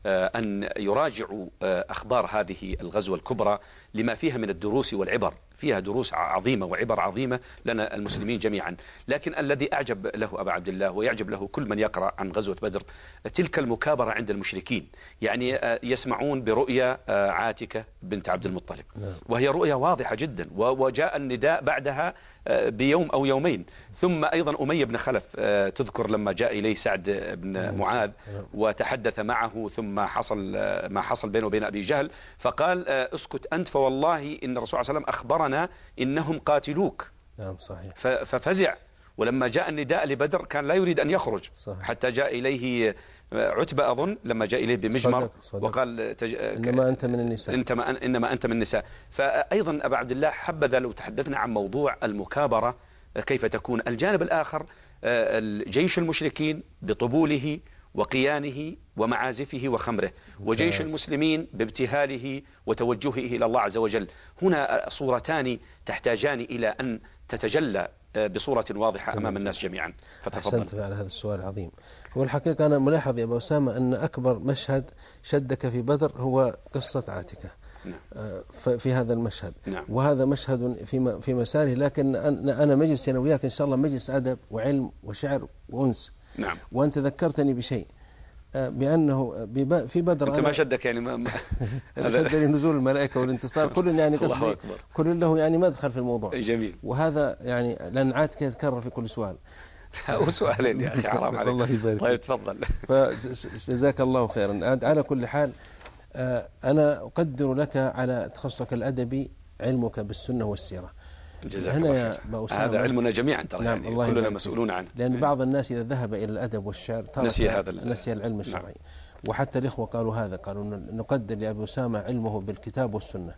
أن يراجعوا أخبار هذه الغزوة الكبرى لما فيها من الدروس والعبر، فيها دروس عظيمة وعبر عظيمة لنا المسلمين جميعا. لكن الذي أعجب له أبا عبد الله ويعجب له كل من يقرأ عن غزوة بدر تلك المكابرة عند المشركين، يعني يسمعون برؤيا عاتكة بنت عبد المطلب، وهي رؤيا واضحة جدا، وجاء النداء بعدها بيوم أو يومين. ثم أيضا أمية بن خلف تذكر لما جاء إليه سعد بن معاذ وتحدث معه، ثم حصل ما حصل بينه وبين أبي جهل، فقال اسكت أنت فوالله إن الرسول صلى الله عليه وسلم أخبرنا إنهم قاتلوك. نعم صحيح. ففزع، ولما جاء النداء لبدر كان لا يريد أن يخرج صحيح. حتى جاء إليه عتبة أظن لما جاء إليه بمجمر صدق صدق. وقال تج... إنما أنت من النساء إنما, إنما أنت من النساء. فأيضا أبا عبد الله حبذا لو تحدثنا عن موضوع المكابرة كيف تكون. الجانب الآخر الجيش المشركين بطبوله وقيانه ومعازفه وخمره، وجيش المسلمين بابتهاله وتوجهه إلى الله عز وجل. هنا صورتان تحتاجان إلى أن تتجلى بصورة واضحة أمام الناس جميعا. فتفضل. أحسنت على هذا السؤال العظيم. هو الحقيقة أنا ملاحظ يا أبو أسامة أن أكبر مشهد شدك في بدر هو قصة عاتكة. نعم. في هذا المشهد. نعم. وهذا مشهد في في مساره، لكن أنا مجلس أنا وياك إن شاء الله مجلس أدب وعلم وشعر وأنس. نعم. وأنت ذكرتني بشيء بأنه في بدر أنت ما شدك يعني ما شدني نزول الملائكة والانتصار، كل يعني قصدي كل له يعني مدخل في الموضوع. جميل. وهذا يعني لأن عادك يتكرر في كل سؤال. وسؤالين يا أخي حرام عليك. الله يبارك. طيب تفضل. فجزاك الله خيرا. على كل حال أنا أقدر لك على تخصصك الأدبي علمك بالسنة والسيرة. هنا يا هذا علمنا جميعا ترى. نعم. يعني كلنا مسؤولون عنه. لأن بعض الناس إذا ذهب إلى الأدب والشعر نسي هذا نسي العلم الشرعي. نعم. وحتى الإخوة قالوا هذا، قالوا نقدر لأبي أسامة علمه بالكتاب والسنة.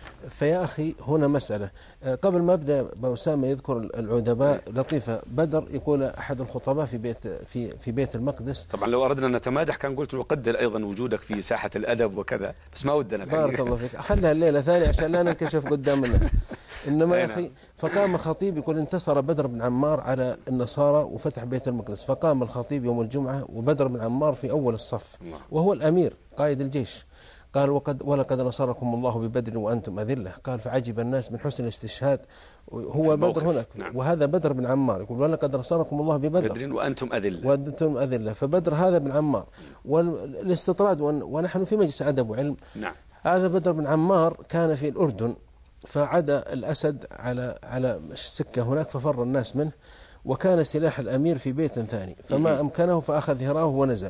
فيا أخي هنا مسألة قبل ما أبدأ أبو أسامة يذكر العدباء لطيفة. بدر يقول أحد الخطباء في بيت في في بيت المقدس. طبعا لو أردنا نتمادح كان قلت نقدر أيضا وجودك في ساحة الأدب وكذا، بس ما ودنا. بارك الله فيك. خلها الليلة ثانية عشان لا ننكشف قدام الناس. إنما يا أخي فقام خطيب يقول انتصر بدر بن عمار على النصارى وفتح بيت المقدس، فقام الخطيب يوم الجمعة وبدر بن عمار في أول الصف وهو الأمير قائد الجيش. قال وقد ولقد نصركم الله ببدر وأنتم أذلة. قال فعجب الناس من حسن الاستشهاد. هو بدر هناك. نعم. وهذا بدر بن عمار يقول ولقد نصركم الله ببدر وأنتم أذلة وأنتم أذلة. فبدر هذا بن عمار والاستطراد ونحن في مجلس أدب وعلم. نعم. هذا بدر بن عمار كان في الأردن، فعدا الأسد على على السكة هناك ففر الناس منه، وكان سلاح الأمير في بيت ثاني فما أمكنه فأخذ هراه ونزل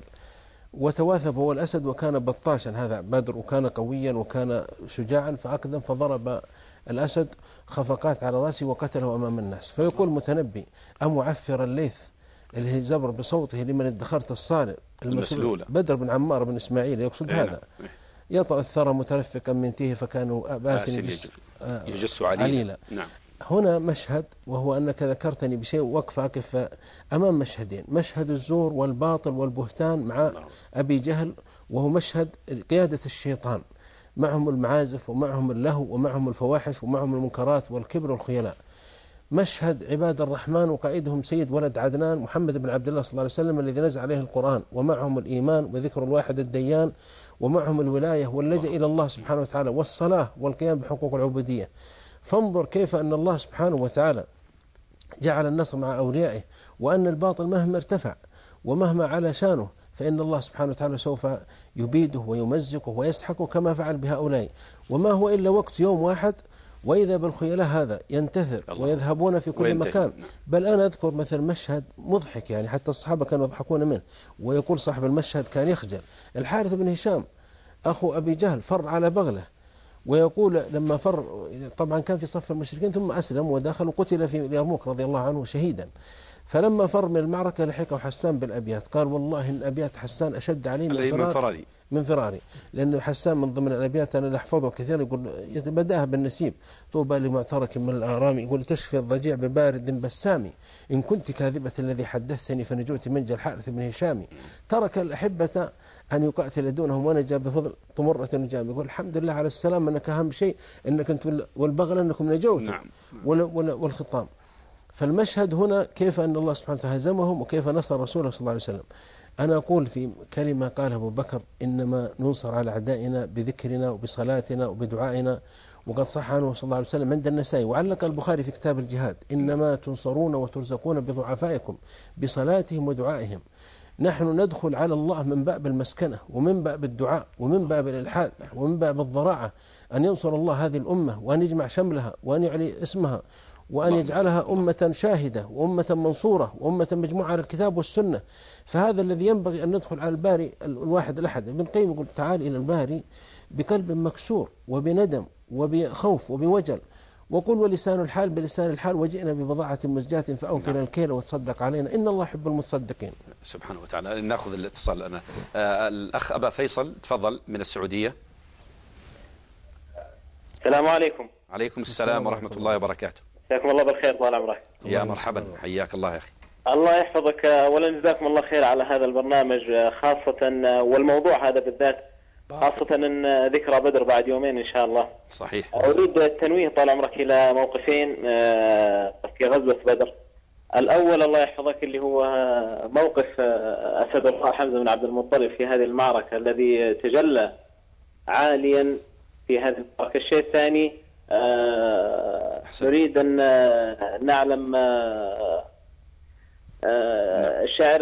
وتواثب هو الأسد، وكان بطاشا هذا بدر وكان قويا وكان شجاعا، فأقدم فضرب الأسد خفقات على رأسه وقتله أمام الناس. فيقول متنبي أمعفر الليث اللي هي زبر بصوته لمن ادخرت الصالح المسلولة. بدر بن عمار بن إسماعيل يقصد إيه هذا. يطأ الثرى مترفقا من تيه فكانوا باس يجس, يجس عليلا. عليلا. نعم. هنا مشهد وهو أنك ذكرتني بشيء وقف أقف أمام مشهدين، مشهد الزور والباطل والبهتان مع أبي جهل، وهو مشهد قيادة الشيطان معهم المعازف ومعهم اللهو ومعهم الفواحش ومعهم المنكرات والكبر والخيلاء. مشهد عباد الرحمن وقائدهم سيد ولد عدنان محمد بن عبد الله صلى الله عليه وسلم الذي نزل عليه القرآن، ومعهم الإيمان وذكر الواحد الديان، ومعهم الولاية واللجأ إلى الله سبحانه وتعالى والصلاة والقيام بحقوق العبودية. فانظر كيف أن الله سبحانه وتعالى جعل النصر مع أوليائه، وأن الباطل مهما ارتفع ومهما على شانه فإن الله سبحانه وتعالى سوف يبيده ويمزقه ويسحقه كما فعل بهؤلاء. وما هو إلا وقت يوم واحد وإذا بالخيلاء هذا ينتثر ويذهبون في كل مكان. بل أنا أذكر مثل مشهد مضحك يعني حتى الصحابة كانوا يضحكون منه، ويقول صاحب المشهد كان يخجل. الحارث بن هشام أخو أبي جهل فر على بغله، ويقول لما فر طبعا كان في صف المشركين ثم أسلم ودخل وقتل في اليرموك رضي الله عنه شهيدا. فلما فر من المعركة لحقه حسان بالأبيات، قال والله إن أبيات حسان أشد علي من فراري من فراري لأنه حسان من ضمن الأبيات أنا أحفظه كثير يقول بدأها بالنسيب طوبى لمعترك من الآرام، يقول تشفي الضجيع ببارد بسامي إن كنت كاذبة الذي حدثتني فنجوت منجى الحارث بن هشام، ترك الأحبة أن يقاتل دونهم ونجا بفضل طمرة النجام. يقول الحمد لله على السلام أنك أهم شيء أنك أنت والبغل أنكم نجوتوا. نعم. والخطام. فالمشهد هنا كيف أن الله سبحانه وتعالى هزمهم وكيف نصر رسوله صلى الله عليه وسلم. أنا أقول في كلمة قالها أبو بكر: إنما ننصر على أعدائنا بذكرنا وبصلاتنا وبدعائنا، وقد صح عنه صلى الله عليه وسلم عند النسائي، وعلق البخاري في كتاب الجهاد: إنما تنصرون وترزقون بضعفائكم بصلاتهم ودعائهم. نحن ندخل على الله من باب المسكنة ومن باب الدعاء ومن باب الإلحاد ومن باب الضراعة، أن ينصر الله هذه الأمة وأن يجمع شملها وأن يعلي اسمها وأن يجعلها أمة شاهدة وأمة منصورة وأمة مجموعة على الكتاب والسنة. فهذا الذي ينبغي أن ندخل على الباري الواحد الأحد. ابن القيم يقول: تعال إلى الباري بقلب مكسور وبندم وبخوف وبوجل، وقل ولسان الحال بلسان الحال، وجئنا ببضاعة مزجاة فأوفر الكيل وتصدق علينا إن الله يحب المتصدقين. سبحانه وتعالى. نأخذ الاتصال أنا. آه الأخ أبا فيصل تفضل من السعودية. السلام عليكم. عليكم السلام ورحمة الله وبركاته. جزاكم الله بالخير طال عمرك. يا مرحبا، حياك الله يا أخي. الله يحفظك. أولا جزاكم الله خير على هذا البرنامج، خاصة والموضوع هذا بالذات، خاصة أن ذكرى بدر بعد يومين إن شاء الله. صحيح. أريد التنويه طال عمرك إلى موقفين في غزوة بدر. الأول الله يحفظك اللي هو موقف أسد الله حمزة بن عبد المطلب في هذه المعركة الذي تجلى عاليا في هذه المعركة. الشيء الثاني نريد أن نعلم الشاعر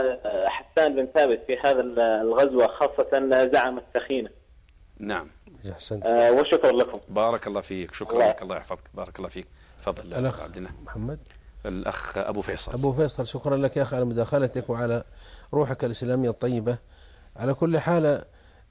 حسان بن ثابت في هذا الغزوة خاصة زعم السخينة. نعم. آه وشكرا لكم. بارك الله فيك. شكرا الله. لك. الله يحفظك. بارك الله فيك. تفضل الأخ عبد الله محمد. الأخ أبو فيصل. أبو فيصل شكرا لك يا أخي على مداخلتك وعلى روحك الإسلامية الطيبة. على كل حال،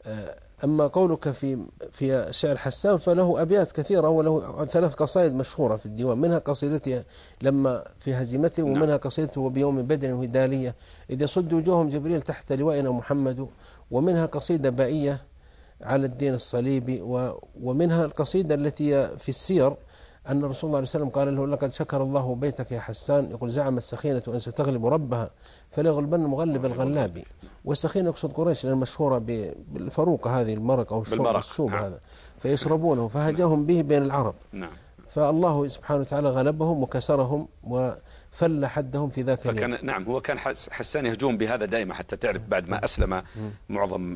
أما قولك في في شعر حسان فله أبيات كثيرة، وله ثلاث قصائد مشهورة في الديوان، منها قصيدته لما في هزيمته، ومنها قصيدته بيوم بدر ودالية إذ يصد وجوههم جبريل تحت لوائنا محمد، ومنها قصيدة بائية على الدين الصليبي، ومنها القصيدة التي في السير أن الرسول صلى الله عليه وسلم قال له: لقد شكر الله بيتك يا حسان، يقول: زعمت سخينة أن ستغلب ربها فليغلبن مغلب الغلاب. والسخينة يقصد قريش لأن مشهورة بالفروقة هذه المرق أو الشوب هذا، فيشربونه فهجاهم به بين العرب. نعم. فالله سبحانه وتعالى غلبهم وكسرهم وفل حدهم في ذاك اليوم. فكان نعم هو كان حسان يهجوم بهذا دائما، حتى تعرف بعد ما أسلم معظم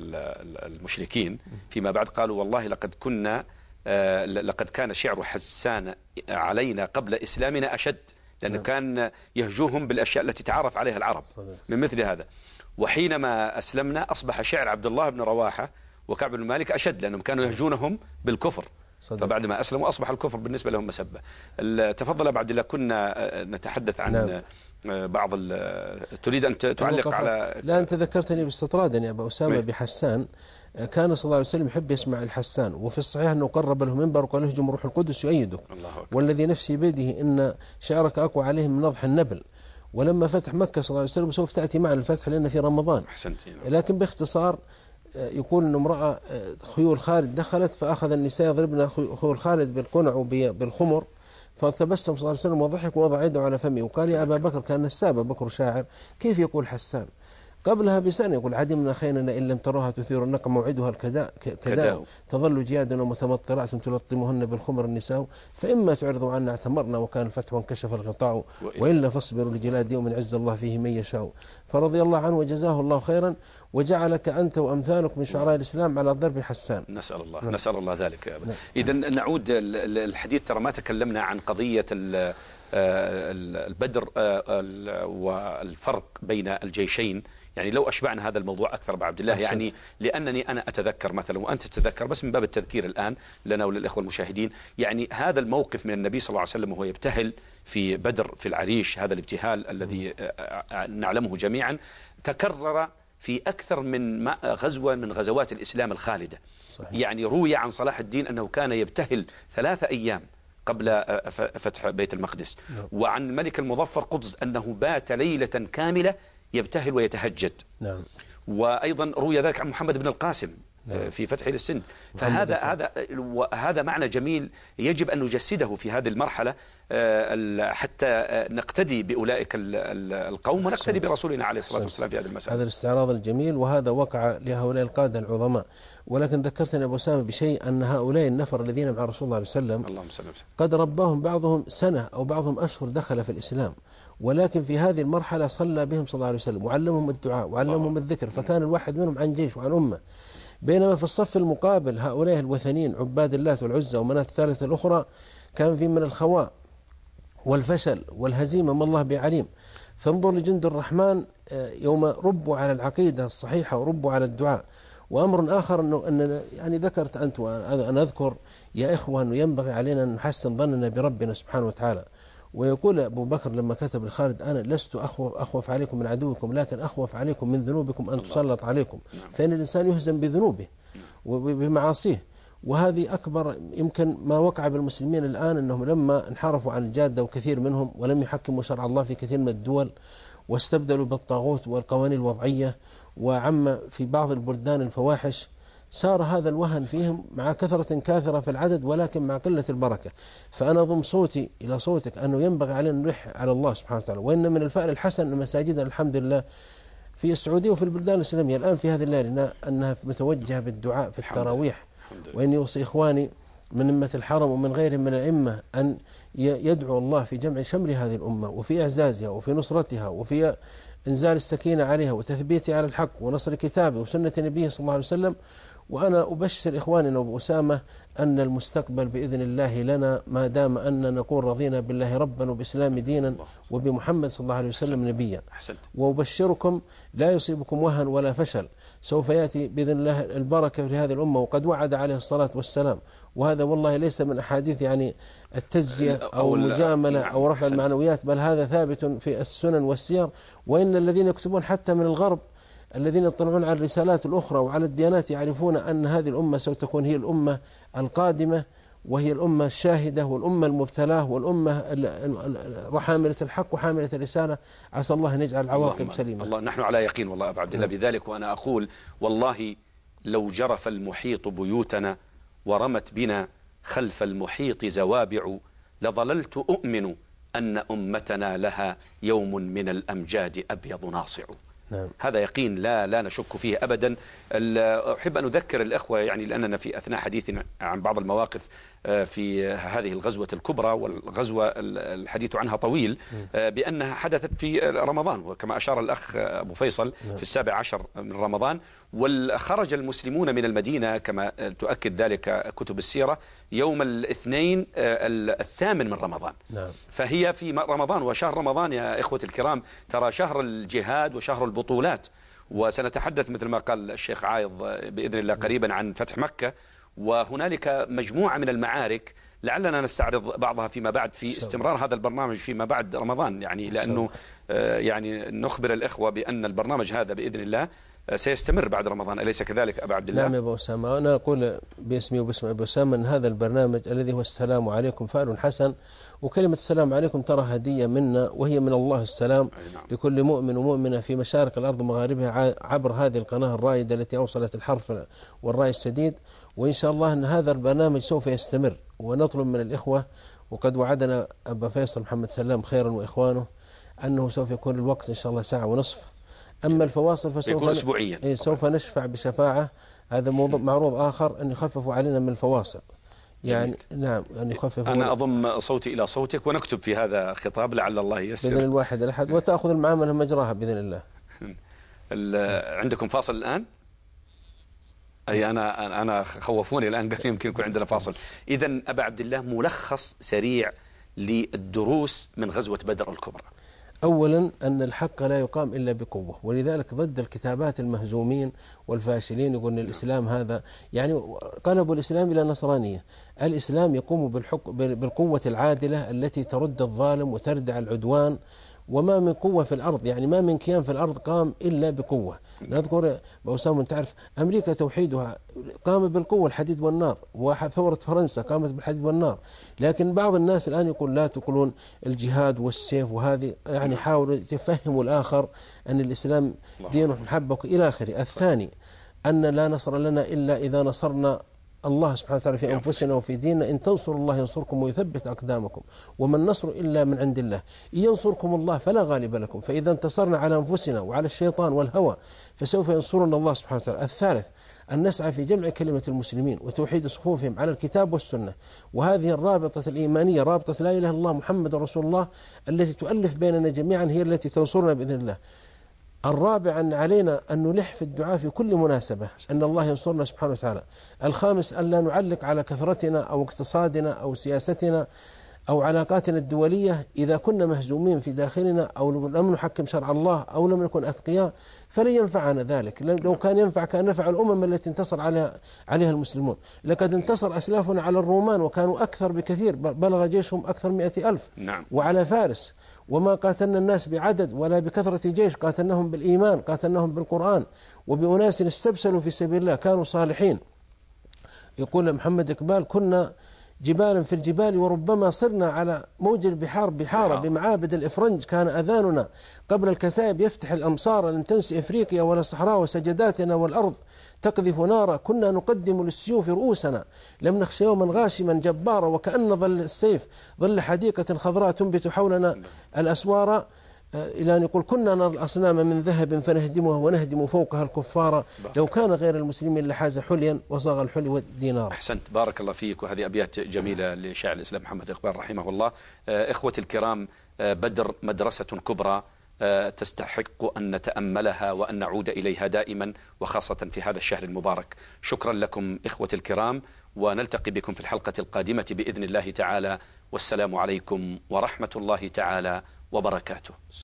المشركين فيما بعد قالوا: والله لقد كنا لقد كان شعر حسان علينا قبل إسلامنا أشد، لأنه كان يهجوهم بالأشياء التي تعرف عليها العرب من مثل هذا. وحينما أسلمنا أصبح شعر عبد الله بن رواحة وكعب بن مالك أشد، لأنهم كانوا يهجونهم بالكفر. صدق. فبعد ما أسلموا أصبح الكفر بالنسبة لهم مسبة. تفضل أبو عبد الله. كنا نتحدث عن نعم. بعض تريد أن تعلق على. لا، أنت ذكرتني باستطراد يا أبا أسامة بحسان. كان صلى الله عليه وسلم يحب يسمع الحسان، وفي الصحيح أنه قرب له منبر وقال: اهجم روح القدس يؤيدك، والذي نفسي بيده إن شعرك أقوى عليهم من نضح النبل. ولما فتح مكة صلى الله عليه وسلم سوف تأتي معنا الفتح لأن في رمضان. أحسنتين. لكن باختصار يقول أن امرأة خيول خالد دخلت فأخذ النساء يضربن خيول خالد بالقنع وبالخمر، فتبسم صلى الله عليه وسلم وضحك ووضع يده على فمه وقال: يا أبا بكر، كان الساب بكر شاعر، كيف يقول حسان؟ قبلها بسنة يقول: عدمنا خيننا إن لم تروها تثير النقم موعدها الكداء كداء تظل جيادا ومتمطرات تلطمهن بالخمر النساء، فإما تعرضوا عنا اعتمرنا وكان الفتح وانكشف الغطاء، وإلا فاصبروا لجلاد يوم عز الله فيه من يشاء. فرضي الله عنه وجزاه الله خيرا، وجعلك أنت وأمثالك من شعراء الإسلام على ضرب حسان. نسأل الله نعم. نسأل الله ذلك. إذا نعود الحديث، ترى ما تكلمنا عن قضية البدر والفرق بين الجيشين. يعني لو أشبعنا هذا الموضوع أكثر أبو عبد الله، يعني لأنني أنا أتذكر مثلا وأنت تتذكر، بس من باب التذكير الآن لنا وللإخوة المشاهدين، يعني هذا الموقف من النبي صلى الله عليه وسلم وهو يبتهل في بدر في العريش، هذا الابتهال الذي نعلمه جميعا تكرر في أكثر من غزوة من غزوات الإسلام الخالدة. صحيح. يعني روي عن صلاح الدين أنه كان يبتهل ثلاثة أيام قبل فتح بيت المقدس. نعم. وعن الملك المظفر قدس أنه بات ليلة كاملة يبتهل ويتهجد. نعم. وأيضا روي ذلك عن محمد بن القاسم في فتحه للسن. فهذا هذا هذا معنى جميل يجب أن نجسده في هذه المرحلة حتى نقتدي بأولئك القوم ونقتدي برسولنا عليه الصلاة والسلام في هذه المسألة. هذا الاستعراض الجميل، وهذا وقع لهؤلاء القادة العظماء. ولكن ذكرتني أبو أسامة بشيء، أن هؤلاء النفر الذين مع رسول الله عليه وسلم قد رباهم بعضهم سنة أو بعضهم أشهر دخل في الإسلام، ولكن في هذه المرحلة صلى بهم صلى الله عليه وسلم وعلمهم الدعاء وعلمهم الذكر، فكان الواحد منهم عن جيش وعن أمة. بينما في الصف المقابل هؤلاء الوثنيين عباد اللات والعزى ومناة الثالثة الأخرى كان في من الخواء والفشل والهزيمة ما الله بعليم. فانظر لجند الرحمن يوم ربوا على العقيدة الصحيحة وربوا على الدعاء. وأمر آخر أنه أن يعني ذكرت أنت وأنا أذكر يا إخوة أنه ينبغي علينا أن نحسن ظننا بربنا سبحانه وتعالى. ويقول أبو بكر لما كتب لخالد: أنا لست أخوف, أخوف عليكم من عدوكم، لكن أخوف عليكم من ذنوبكم أن تسلط عليكم. فإن الإنسان يهزم بذنوبه وبمعاصيه، وهذه أكبر يمكن ما وقع بالمسلمين الآن، أنهم لما انحرفوا عن الجادة وكثير منهم ولم يحكموا شرع الله في كثير من الدول واستبدلوا بالطاغوت والقوانين الوضعية، وعم في بعض البلدان الفواحش، صار هذا الوهن فيهم مع كثرة كاثرة في العدد ولكن مع قلة البركة. فأنا ضم صوتي إلى صوتك أنه ينبغي علينا أن نلح على الله سبحانه وتعالى. وإن من الفأل الحسن المساجد الحمد لله في السعودية وفي البلدان الإسلامية الآن في هذه الليلة أنها متوجهة بالدعاء في التراويح. وإني أوصي إخواني من أمة الحرم ومن غيرهم من الأئمة أن يدعو الله في جمع شمل هذه الأمة وفي إعزازها وفي نصرتها وفي إنزال السكينة عليها وتثبيتها على الحق ونصر كتابه وسنة نبيه صلى الله عليه وسلم. وأنا أبشر إخواننا وأبو أسامة أن المستقبل بإذن الله لنا ما دام أن نقول رضينا بالله ربا وبإسلام دينا وبمحمد صلى الله عليه وسلم نبيا. وأبشركم لا يصيبكم وهن ولا فشل، سوف يأتي بإذن الله البركة في هذه الأمة، وقد وعد عليه الصلاة والسلام. وهذا والله ليس من أحاديث يعني التزكية أو المجاملة أو رفع المعنويات، بل هذا ثابت في السنن والسير. وإن الذين يكتبون حتى من الغرب الذين يطلعون على الرسالات الأخرى وعلى الديانات يعرفون أن هذه الأمة سوف تكون هي الأمة القادمة، وهي الأمة الشاهدة والأمة المبتلاة والأمة حاملة الحق وحاملة الرسالة. عسى الله أن يجعل العواقب سليمة. الله نحن على يقين والله أبو عبد الله بذلك. وأنا أقول والله لو جرف المحيط بيوتنا ورمت بنا خلف المحيط زوابع لظللت أؤمن أن أمتنا لها يوم من الأمجاد أبيض ناصع. نعم. هذا يقين لا لا نشك فيه أبدا. أحب أن أذكر الأخوة يعني لأننا في أثناء حديثنا عن بعض المواقف في هذه الغزوة الكبرى، والغزوة الحديث عنها طويل، بأنها حدثت في رمضان، وكما أشار الأخ أبو فيصل في السابع عشر من رمضان. وخرج المسلمون من المدينة كما تؤكد ذلك كتب السيرة يوم الاثنين الثامن من رمضان. نعم. فهي في رمضان، وشهر رمضان يا إخوة الكرام ترى شهر الجهاد وشهر البطولات. وسنتحدث مثل ما قال الشيخ عايض بإذن الله قريبا عن فتح مكة، وهنالك مجموعة من المعارك لعلنا نستعرض بعضها فيما بعد في استمرار هذا البرنامج فيما بعد رمضان، يعني لأنه يعني نخبر الإخوة بأن البرنامج هذا بإذن الله سيستمر بعد رمضان، أليس كذلك أبا عبد الله؟ نعم يا أبو أسامة. أنا أقول باسمي وباسم أبو أسامة أن هذا البرنامج الذي هو السلام عليكم فعل حسن، وكلمة السلام عليكم ترى هدية منا وهي من الله السلام لكل مؤمن ومؤمنة في مشارق الأرض ومغاربها عبر هذه القناة الرائدة التي أوصلت الحرف والرأي السديد. وإن شاء الله أن هذا البرنامج سوف يستمر، ونطلب من الإخوة، وقد وعدنا أبا فيصل محمد سلام خيرا وإخوانه أنه سوف يكون الوقت إن شاء الله ساعة ونصف. أما الفواصل فسوف أسبوعيا. إيه سوف نشفع بشفاعة. هذا موضوع معروض آخر أن يخففوا علينا من الفواصل، يعني جميل. نعم أن يخففوا. أنا أضم صوتي إلى صوتك ونكتب في هذا خطاب لعل الله ييسر بإذن الواحد الأحد، وتأخذ المعاملة مجراها بإذن الله. عندكم فاصل الآن؟ أي أنا أنا خوفوني الآن قال يمكن يكون عندنا فاصل. إذن أبا عبد الله ملخص سريع للدروس من غزوة بدر الكبرى. أولا أن الحق لا يقام إلا بقوة، ولذلك ضد الكتابات المهزومين والفاشلين يقولون الإسلام هذا يعني قلبوا الإسلام إلى نصرانية. الإسلام يقوم بالقوة العادلة التي ترد الظالم وتردع العدوان، وما من قوة في الأرض، يعني ما من كيان في الأرض قام إلا بقوة. نذكر بأسامة تعرف أمريكا توحيدها قام بالقوة الحديد والنار، وثورة فرنسا قامت بالحديد والنار. لكن بعض الناس الآن يقول لا تقولون الجهاد والسيف، وهذه يعني حاولوا يفهموا الآخر أن الإسلام دين محبة إلى آخره. الثاني أن لا نصر لنا إلا إذا نصرنا الله سبحانه وتعالى في أنفسنا وفي ديننا. إن تنصروا الله ينصركم ويثبت أقدامكم وما النصر إلا من عند الله. إن ينصركم الله فلا غالب لكم، فإذا انتصرنا على أنفسنا وعلى الشيطان والهوى فسوف ينصرنا الله سبحانه وتعالى. الثالث أن نسعى في جمع كلمة المسلمين وتوحيد صفوفهم على الكتاب والسنة، وهذه الرابطة الإيمانية، رابطة لا إله إلا الله محمد رسول الله التي تؤلف بيننا جميعا، هي التي تنصرنا بإذن الله. الرابع أن علينا أن نلح في الدعاء في كل مناسبة أن الله ينصرنا سبحانه وتعالى. الخامس أن لا نعلق على كثرتنا أو اقتصادنا أو سياستنا أو علاقاتنا الدولية. إذا كنا مهزومين في داخلنا أو لم نحكم شرع الله أو لم نكن أتقياء فلن ينفعنا ذلك. لو كان ينفع كان نفع الأمم التي انتصر على عليها المسلمون. لقد انتصر أسلافنا على الرومان وكانوا أكثر بكثير، بلغ جيشهم أكثر مئة ألف. نعم. وعلى فارس، وما قاتلنا الناس بعدد ولا بكثرة جيش، قاتلناهم بالإيمان، قاتلناهم بالقرآن وبأناس استبسلوا في سبيل الله كانوا صالحين. يقول محمد إقبال: كنا جبالا في الجبال وربما صرنا على موج البحار بحارة. بمعابد الإفرنج كان أذاننا قبل الكتائب يفتح الأمصار، لن تنسي إفريقيا ولا صحراء وسجداتنا والأرض تقذف نارا. كنا نقدم للسيوف رؤوسنا، لم نخش يوما غاشما جبارا، وكأن ظل السيف ظل حديقة خضراء تنبت حولنا الأسوار. إلى أن يقول: كنا نرى الأصنام من ذهب فنهدمها ونهدم فوقها الكفار، لو كان غير المسلمين لحاز حليا وصاغ الحلي والدينار. أحسنت، بارك الله فيك. وهذه أبيات جميلة لشاعر الإسلام محمد إقبال رحمه الله. إخوتي الكرام، بدر مدرسة كبرى تستحق أن نتأملها وأن نعود إليها دائما، وخاصة في هذا الشهر المبارك. شكرا لكم إخوتي الكرام، ونلتقي بكم في الحلقة القادمة بإذن الله تعالى، والسلام عليكم ورحمة الله تعالى وبركاته.